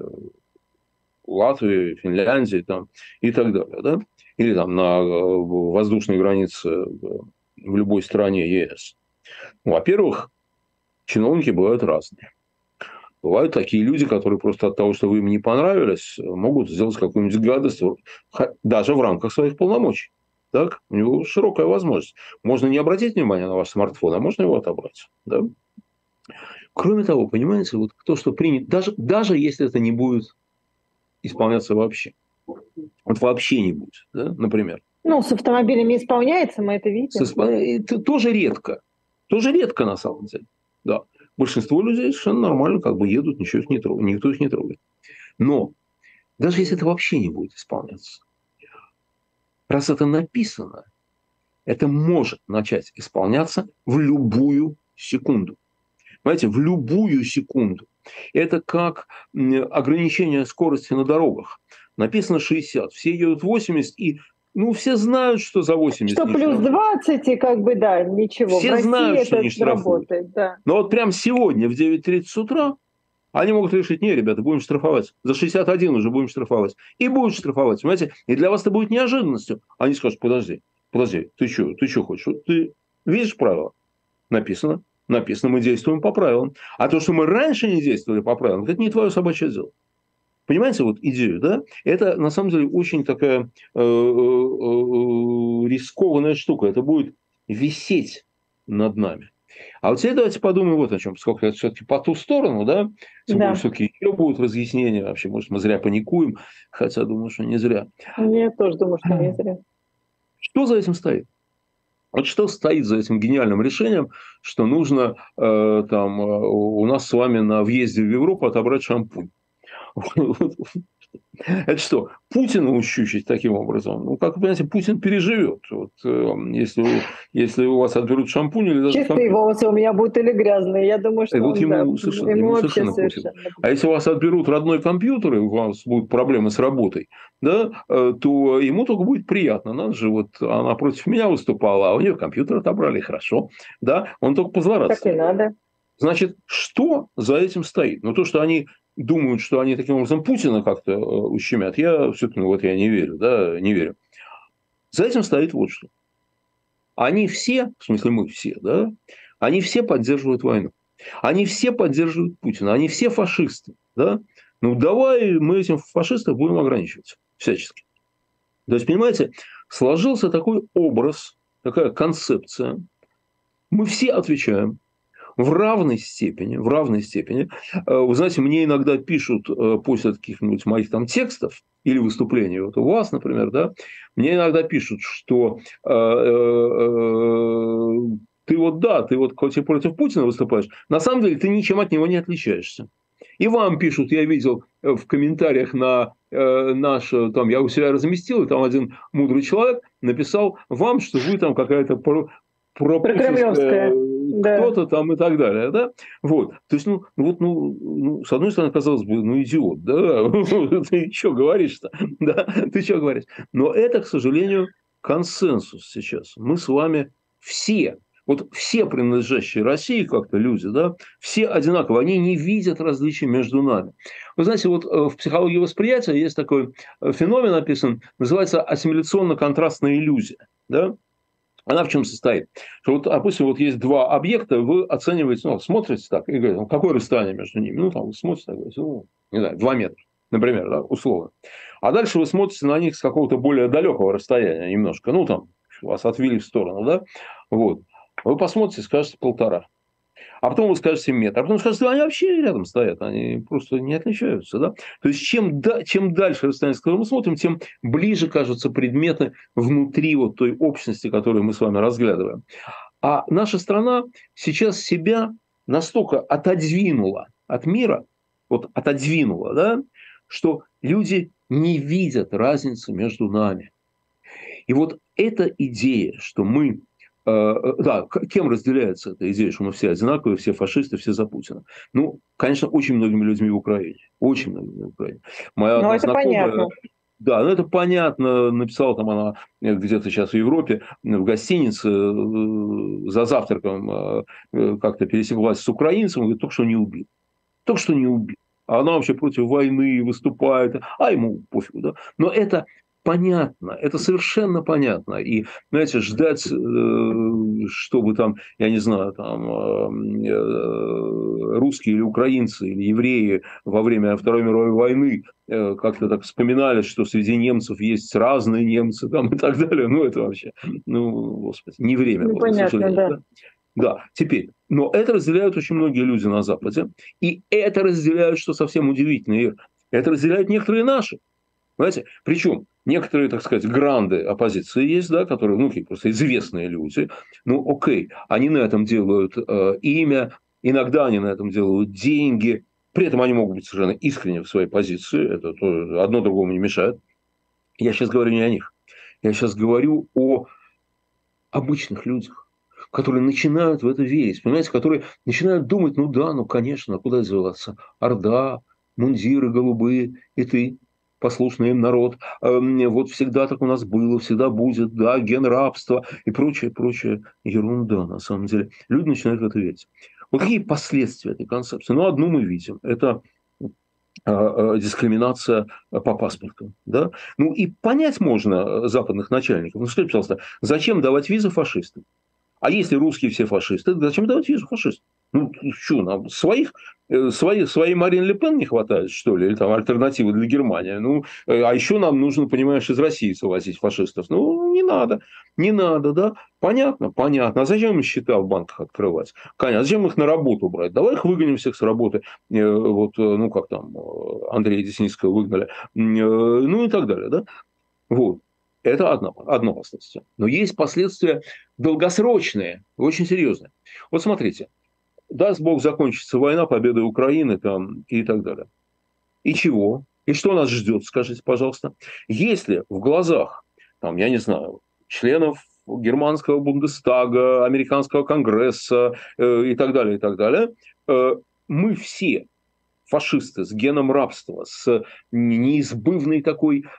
Латвии, Финляндии там, и так далее. Да? Или там, на воздушной границе в любой стране ЕС. Во-первых, чиновники бывают разные. Бывают такие люди, которые просто от того, что вы им не понравились, могут сделать какую-нибудь гадость, даже в рамках своих полномочий. Так? У него широкая возможность. Можно не обратить внимания на ваш смартфон, а можно его отобрать. Да? Кроме того, понимаете, вот то, что принято, даже, даже если это не будет исполняться вообще. Вот вообще не будет, да, например. Ну, с автомобилями исполняется, мы это видим. С, это тоже редко. Тоже редко, на самом деле. Да. Большинство людей совершенно нормально как бы едут, ничего их не трогает, никто их не трогает. Но даже если это вообще не будет исполняться, раз это написано, это может начать исполняться в любую секунду. Понимаете, в любую секунду. Это как ограничение скорости на дорогах. Написано шестьдесят, все едут восемьдесят, и ну, все знают, что за восемьдесят. Что плюс двадцать, и как бы, да, ничего. Все знают, что не штрафуют. Да. Но вот прямо сегодня в девять тридцать утра они могут решить: не, ребята, будем штрафовать. За шестьдесят один уже будем штрафовать. И будут штрафовать, понимаете? И для вас это будет неожиданностью. Они скажут: подожди, подожди, ты что, ты что хочешь? Ты видишь правила? Написано, написано, мы действуем по правилам. А то, что мы раньше не действовали по правилам, это не твое собачье дело. Понимаете, вот идею, да? Это, на самом деле, очень такая э, э, рискованная штука. Это будет висеть над нами. А вот теперь давайте подумаем вот о чем. Поскольку это все-таки по ту сторону, да? Тем более, да. все-таки еще будут разъяснения. Вообще, может, мы зря паникуем. Хотя, думаю, что не зря. Я тоже думаю, что не зря. Что за этим стоит? Вот что стоит за этим гениальным решением, что нужно э, там, э, у нас с вами на въезде в Европу отобрать шампунь? Это что, Путина ущучить таким образом? Ну, как вы понимаете, Путин переживет. Вот, э, если, если у вас отберут шампунь или даже... Чистые компьютер. волосы у меня будут или грязные. Я думаю, что вот он, ему, да, совершенно, ему, ему вообще совершенно, совершенно... А если у вас отберут родной компьютер, и у вас будут проблемы с работой, да, то ему только будет приятно. Надо же, вот она против меня выступала, а у нее компьютер отобрали, хорошо. Да, он только позлорадствует. Так и надо. Значит, что за этим стоит? Ну, то, что они думают, что они таким образом Путина как-то ущемят, я все-таки ну, вот я не верю, да, не верю. За этим стоит вот что. Они все, в смысле мы все, да, они все поддерживают войну. Они все поддерживают Путина. Они все фашисты, да. Ну, давай мы этим фашистов будем ограничивать всячески. То есть, понимаете, сложился такой образ, такая концепция. Мы все отвечаем. В равной степени, в равной степени. Вы знаете, мне иногда пишут после каких-нибудь моих там текстов или выступлений, вот у вас, например, да, мне иногда пишут, что э, э, ты вот да, ты вот хоть и против Путина выступаешь, на самом деле ты ничем от него не отличаешься. И вам пишут, я видел в комментариях на э, наш, там, я у себя разместил, и там один мудрый человек написал вам, что вы там какая-то пропутинское кто-то да. там и так далее, да? Вот, то есть, ну, вот, ну, ну, с одной стороны, казалось бы, ну, идиот, да, ты что говоришь-то, да, ты что говоришь? Но это, к сожалению, консенсус сейчас. Мы с вами все, вот все принадлежащие России как-то люди, да, все одинаково, они не видят различий между нами. Вы знаете, вот в психологии восприятия есть такой феномен описан, называется ассимиляционно-контрастная иллюзия, да? Она в чем состоит? Что вот, допустим, вот есть два объекта, вы оцениваете, ну, смотрите так, и говорите, ну, какое расстояние между ними? Ну, там, вы смотрите, так, говорите, ну, не знаю, два метра, например, да, условно. А дальше вы смотрите на них с какого-то более далекого расстояния немножко, ну, там, вас отвели в сторону, да, вот. Вы посмотрите, скажете полтора. А потом вы скажете метр, а потом скажете, они вообще рядом стоят, они просто не отличаются. Да? То есть, чем, да, чем дальше расстояние, с которым мы смотрим, тем ближе кажутся предметы внутри вот той общности, которую мы с вами разглядываем. А наша страна сейчас себя настолько отодвинула от мира, вот отодвинула, да, что люди не видят разницы между нами. И вот эта идея, что мы... Да, кем разделяется эта идея, что мы все одинаковые, все фашисты, все за Путина? Ну, конечно, очень многими людьми в Украине. Очень многими в Украине. Моя ну, это знакомая, понятно. Да, ну это понятно. Написала там она где-то сейчас в Европе, в гостинице, за завтраком как-то пересеклась с украинцем, говорит, только что не убил. Только что не убил. А она вообще против войны выступает, а ему пофигу, да. Но это понятно, это совершенно понятно. И, знаете, ждать, чтобы там, я не знаю, там русские или украинцы, или евреи во время Второй мировой войны как-то так вспоминали, что среди немцев есть разные немцы там, и так далее. Ну, это вообще, ну, господи, не время было, к сожалению. Да. Да? Да, теперь, но это разделяют очень многие люди на Западе, и это разделяют, что совсем удивительно, Ир, это разделяют некоторые наши. Понимаете? Причем некоторые, так сказать, гранды оппозиции есть, да, которые, ну, просто известные люди. Ну, окей, они на этом делают э, имя, иногда они на этом делают деньги. При этом они могут быть совершенно искренни в своей позиции. Это то, одно другому не мешает. Я сейчас говорю не о них. Я сейчас говорю о обычных людях, которые начинают в это верить, понимаете, которые начинают думать, ну да, ну конечно, куда деваться? Орда, мундиры голубые, и ты, послушный им народ. Вот всегда так у нас было, всегда будет, да, ген рабства и прочее, прочее. Ерунда, на самом деле. Люди начинают в это верить. Вот какие последствия этой концепции? Ну, одну мы видим. Это дискриминация по паспорту. Да? Ну, и понять можно западных начальников. Ну, скажите, пожалуйста, зачем давать визы фашистам? А если русские все фашисты, зачем давать визу фашистам? Ну, что, нам своих, своих, своей Марин Ле Пен не хватает, что ли? Или там альтернативы для Германии? Ну, а еще нам нужно, понимаешь, из России совозить фашистов. Ну, не надо. Не надо, да? Понятно? Понятно. А зачем им счета в банках открывать? Конечно. А зачем их на работу брать? Давай их выгоним всех с работы. Вот, ну, как там Андрея Десницкого выгнали. Ну, и так далее, да? Вот. Это одно, одно последствие. Но есть последствия долгосрочные, очень серьезные. Вот смотрите, даст Бог закончится война, победа Украины там, и так далее. И чего? И что нас ждет, скажите, пожалуйста? Если в глазах, там, я не знаю, членов германского Бундестага, американского Конгресса э, и так далее, и так далее, э, мы все фашисты с геном рабства, с неизбывной такой, э,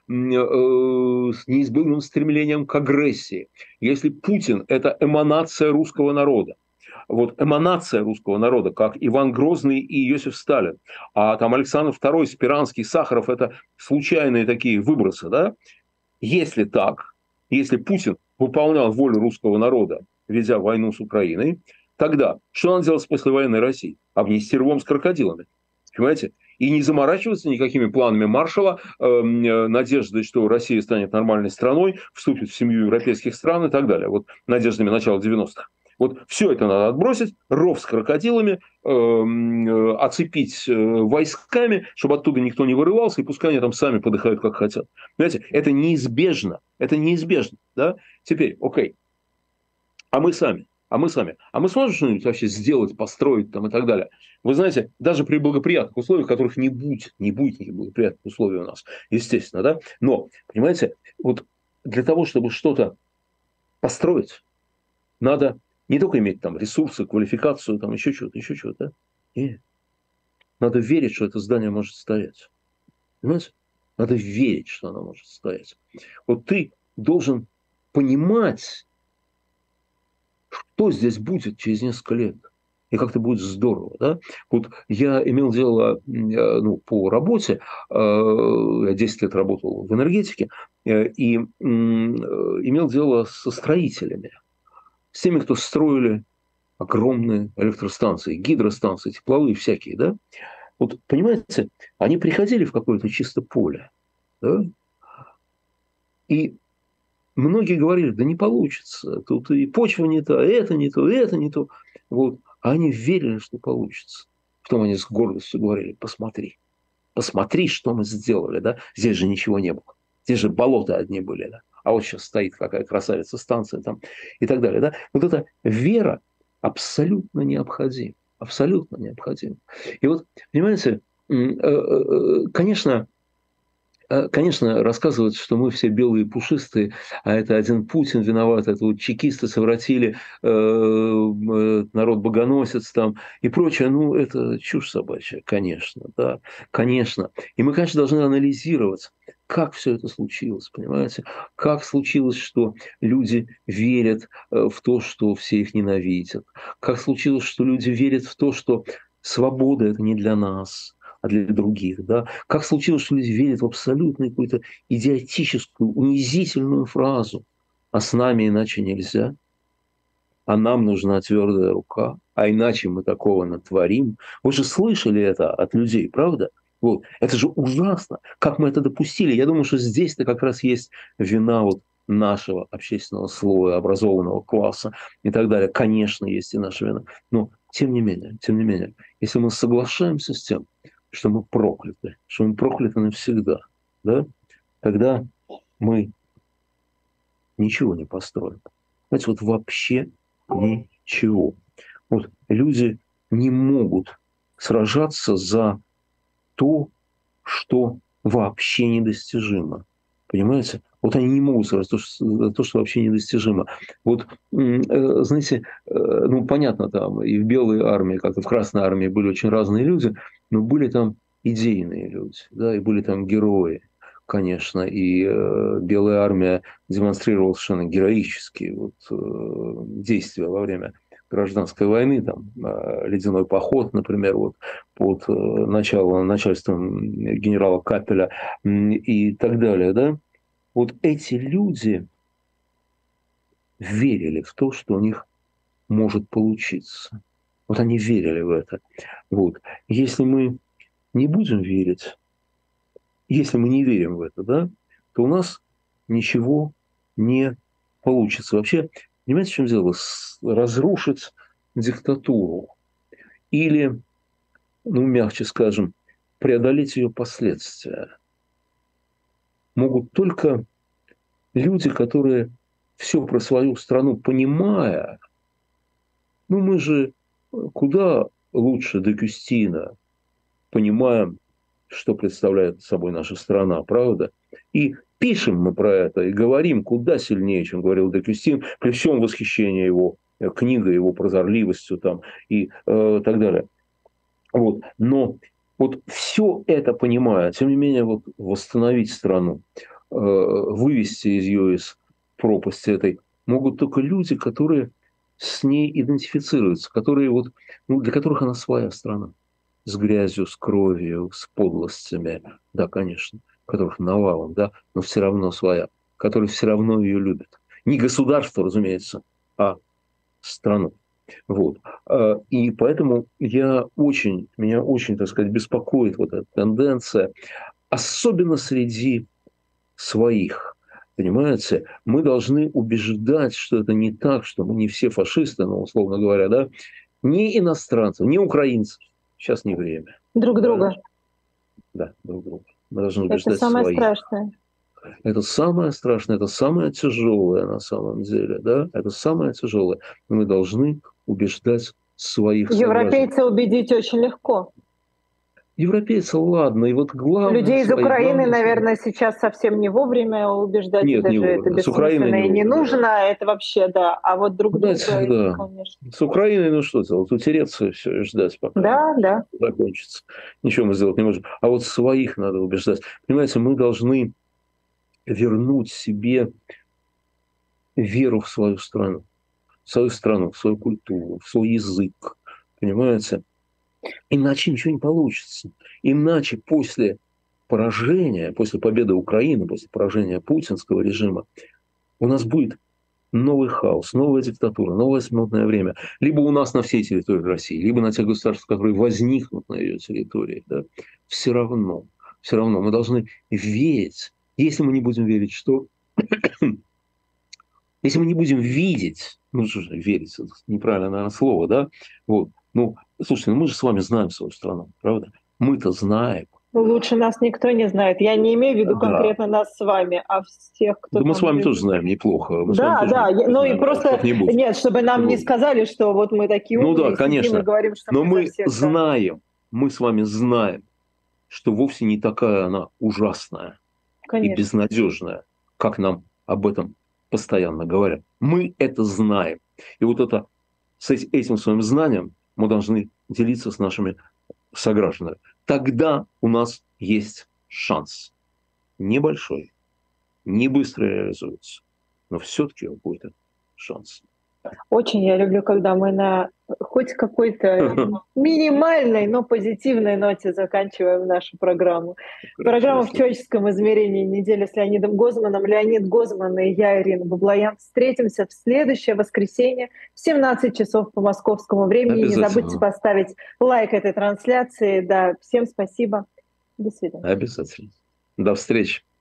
с неизбывным стремлением к агрессии. Если Путин – это эманация русского народа, вот эманация русского народа, как Иван Грозный и Иосиф Сталин, а там Александр второй, Спиранский, Сахаров – это случайные такие выбросы, да? Если так, если Путин выполнял волю русского народа, ведя войну с Украиной, тогда что надо делать с послевоенной Россией? Обнести рвом с крокодилами. Понимаете? И не заморачиваться никакими планами Маршалла, э, надеждой, что Россия станет нормальной страной, вступит в семью европейских стран и так далее. Вот надеждами начала девяностых. Вот все это надо отбросить, ров с крокодилами, э, э, оцепить э, войсками, чтобы оттуда никто не вырывался, и пускай они там сами подыхают, как хотят. Понимаете? Это неизбежно. Это неизбежно. Да? Теперь, окей. А мы сами? А мы сами? А мы сможем что-нибудь вообще сделать, построить там и так далее? Вы знаете, даже при благоприятных условиях, которых не будет, не будет никаких благоприятных условий у нас, естественно, да? Но, понимаете, вот для того, чтобы что-то построить, надо Не только иметь там ресурсы, квалификацию, там еще что-то, еще что-то. Нет. Надо верить, что это здание может стоять. Понимаете? Надо верить, что оно может стоять. Вот ты должен понимать, что здесь будет через несколько лет. И как-то будет здорово. Да? Вот я имел дело ну, по работе, я десять лет работал в энергетике, и имел дело со строителями, с теми, кто строили огромные электростанции, гидростанции, тепловые всякие. Да? Вот, понимаете, они приходили в какое-то чисто поле, да? И многие говорили, да не получится, тут и почва не та, и это не то, и это не то. Вот. А они верили, что получится. Потом они с гордостью говорили, посмотри, посмотри, что мы сделали, да? Здесь же ничего не было, здесь же болота одни были, да? А вот сейчас стоит какая красавица станция там и так далее, да? Вот эта вера абсолютно необходима, абсолютно необходима. И вот, понимаете, конечно, Конечно, рассказывать, что мы все белые и пушистые, а это один Путин виноват, это вот чекисты совратили, э, народ-богоносец там и прочее, ну, это чушь собачья, конечно, да, конечно. И мы, конечно, должны анализировать, как все это случилось, понимаете? Как случилось, что люди верят в то, что все их ненавидят? Как случилось, что люди верят в то, что свобода – это не для нас, а для других, да? Как случилось, что люди верят в абсолютную какую-то идиотическую, унизительную фразу «а с нами иначе нельзя», «а нам нужна твердая рука», «а иначе мы такого натворим». Вы же слышали это от людей, правда? Вот. Это же ужасно, как мы это допустили. Я думаю, что здесь-то как раз есть вина вот нашего общественного слоя, образованного класса и так далее. Конечно, есть и наша вина. Но тем не менее, тем не менее, если мы соглашаемся с тем, что мы прокляты, что мы прокляты навсегда, да, тогда мы ничего не построим. Знаете, вот вообще ничего. Вот люди не могут сражаться за то, что вообще недостижимо. Понимаете? Вот они не могут сражаться за то, что вообще недостижимо. Вот, знаете, ну, понятно, там и в Белой армии, как и в Красной армии были очень разные люди, но были там идейные люди, да, и были там герои, конечно, и э, Белая армия демонстрировала совершенно героические вот, э, действия во время гражданской войны, там, э, ледяной поход, например, вот, под э, начало, начальством генерала Капеля э, и так далее, да. Вот эти люди верили в то, что у них может получиться. Вот они верили в это. Вот. Если мы не будем верить, если мы не верим в это, да, то у нас ничего не получится. Вообще, понимаете, в чем дело? Разрушить диктатуру или, ну, мягче скажем, преодолеть ее последствия могут только люди, которые все про свою страну понимая, ну, мы же куда лучше Декюстина понимаем, что представляет собой наша страна, правда? И пишем мы про это, и говорим куда сильнее, чем говорил Декюстин, при всем восхищении его книгой, его прозорливостью там, и э, так далее. Вот. Но вот все это понимая, тем не менее, вот восстановить страну, э, вывести из ее из пропасти этой, могут только люди, которые с ней идентифицируются, которые вот, ну, для которых она своя страна. С грязью, с кровью, с подлостями, да, конечно, которых навалом, да, но все равно своя, которые все равно ее любят. Не государство, разумеется, а страну. Вот. И поэтому я очень, меня очень, так сказать, беспокоит вот эта тенденция, особенно среди своих. Понимаете, мы должны убеждать, что это не так, что мы не все фашисты, ну, условно говоря, да, не иностранцев, не украинцев. Сейчас не время. Друг друга. Да, друг друга. Мы должны убеждать это самое своих. Страшное. Это самое страшное, это самое тяжелое на самом деле, да, это самое тяжелое. Мы должны убеждать своих Европейца убедить очень легко. Европейцы, ладно, и вот главное... Людей из свои, Украины, главное наверное, сейчас совсем не вовремя убеждать, и Нет, не даже это вовремя. С Украиной бессмысленно не и не вовремя. нужно, это вообще, да. А вот друг Знаете, друга, это, да. конечно. С Украиной, ну что делать? Утереться и все, и ждать, пока Да, да. закончится. Ничего мы сделать не можем. А вот своих надо убеждать. Понимаете, мы должны вернуть себе веру в свою страну. В свою страну, в свою культуру, в свой язык. Понимаете? Иначе ничего не получится. Иначе после поражения, после победы Украины, после поражения путинского режима, у нас будет новый хаос, новая диктатура, новое смутное время. Либо у нас на всей территории России, либо на тех государствах, которые возникнут на ее территории. Да, все равно, все равно мы должны верить. Если мы не будем верить, что... Если мы не будем видеть, ну что же верить, это неправильное, наверное, слово, да? Вот. Ну, слушайте, ну мы же с вами знаем свою страну, правда? Мы-то знаем. Лучше нас никто не знает. Я не имею в виду Да. конкретно нас с вами, а всех, кто Да там мы с вами живет. тоже знаем неплохо. Мы Да, да. неплохо Ну знаем, и просто нет, чтобы нам вот. Не сказали, что вот мы такие ну умные, да, конечно. сидим и говорим, что Но мы, мы за всех. знаем, да. мы с вами знаем, что вовсе не такая она ужасная Конечно. и безнадежная, как нам об этом постоянно говорят. Мы это знаем. И вот это, с этим своим знанием мы должны делиться с нашими согражданами. Тогда у нас есть шанс. Небольшой, не быстро реализуется, но все-таки будет шанс. Очень я люблю, когда мы на хоть какой-то минимальной, но позитивной ноте заканчиваем нашу программу. Программа в человеческом измерении недели с Леонидом Гозманом. Леонид Гозман и я, Ирина Баблоян. Встретимся в следующее воскресенье в семнадцать часов по московскому времени. Не забудьте поставить лайк этой трансляции. Да, всем спасибо. До свидания. Обязательно. До встречи.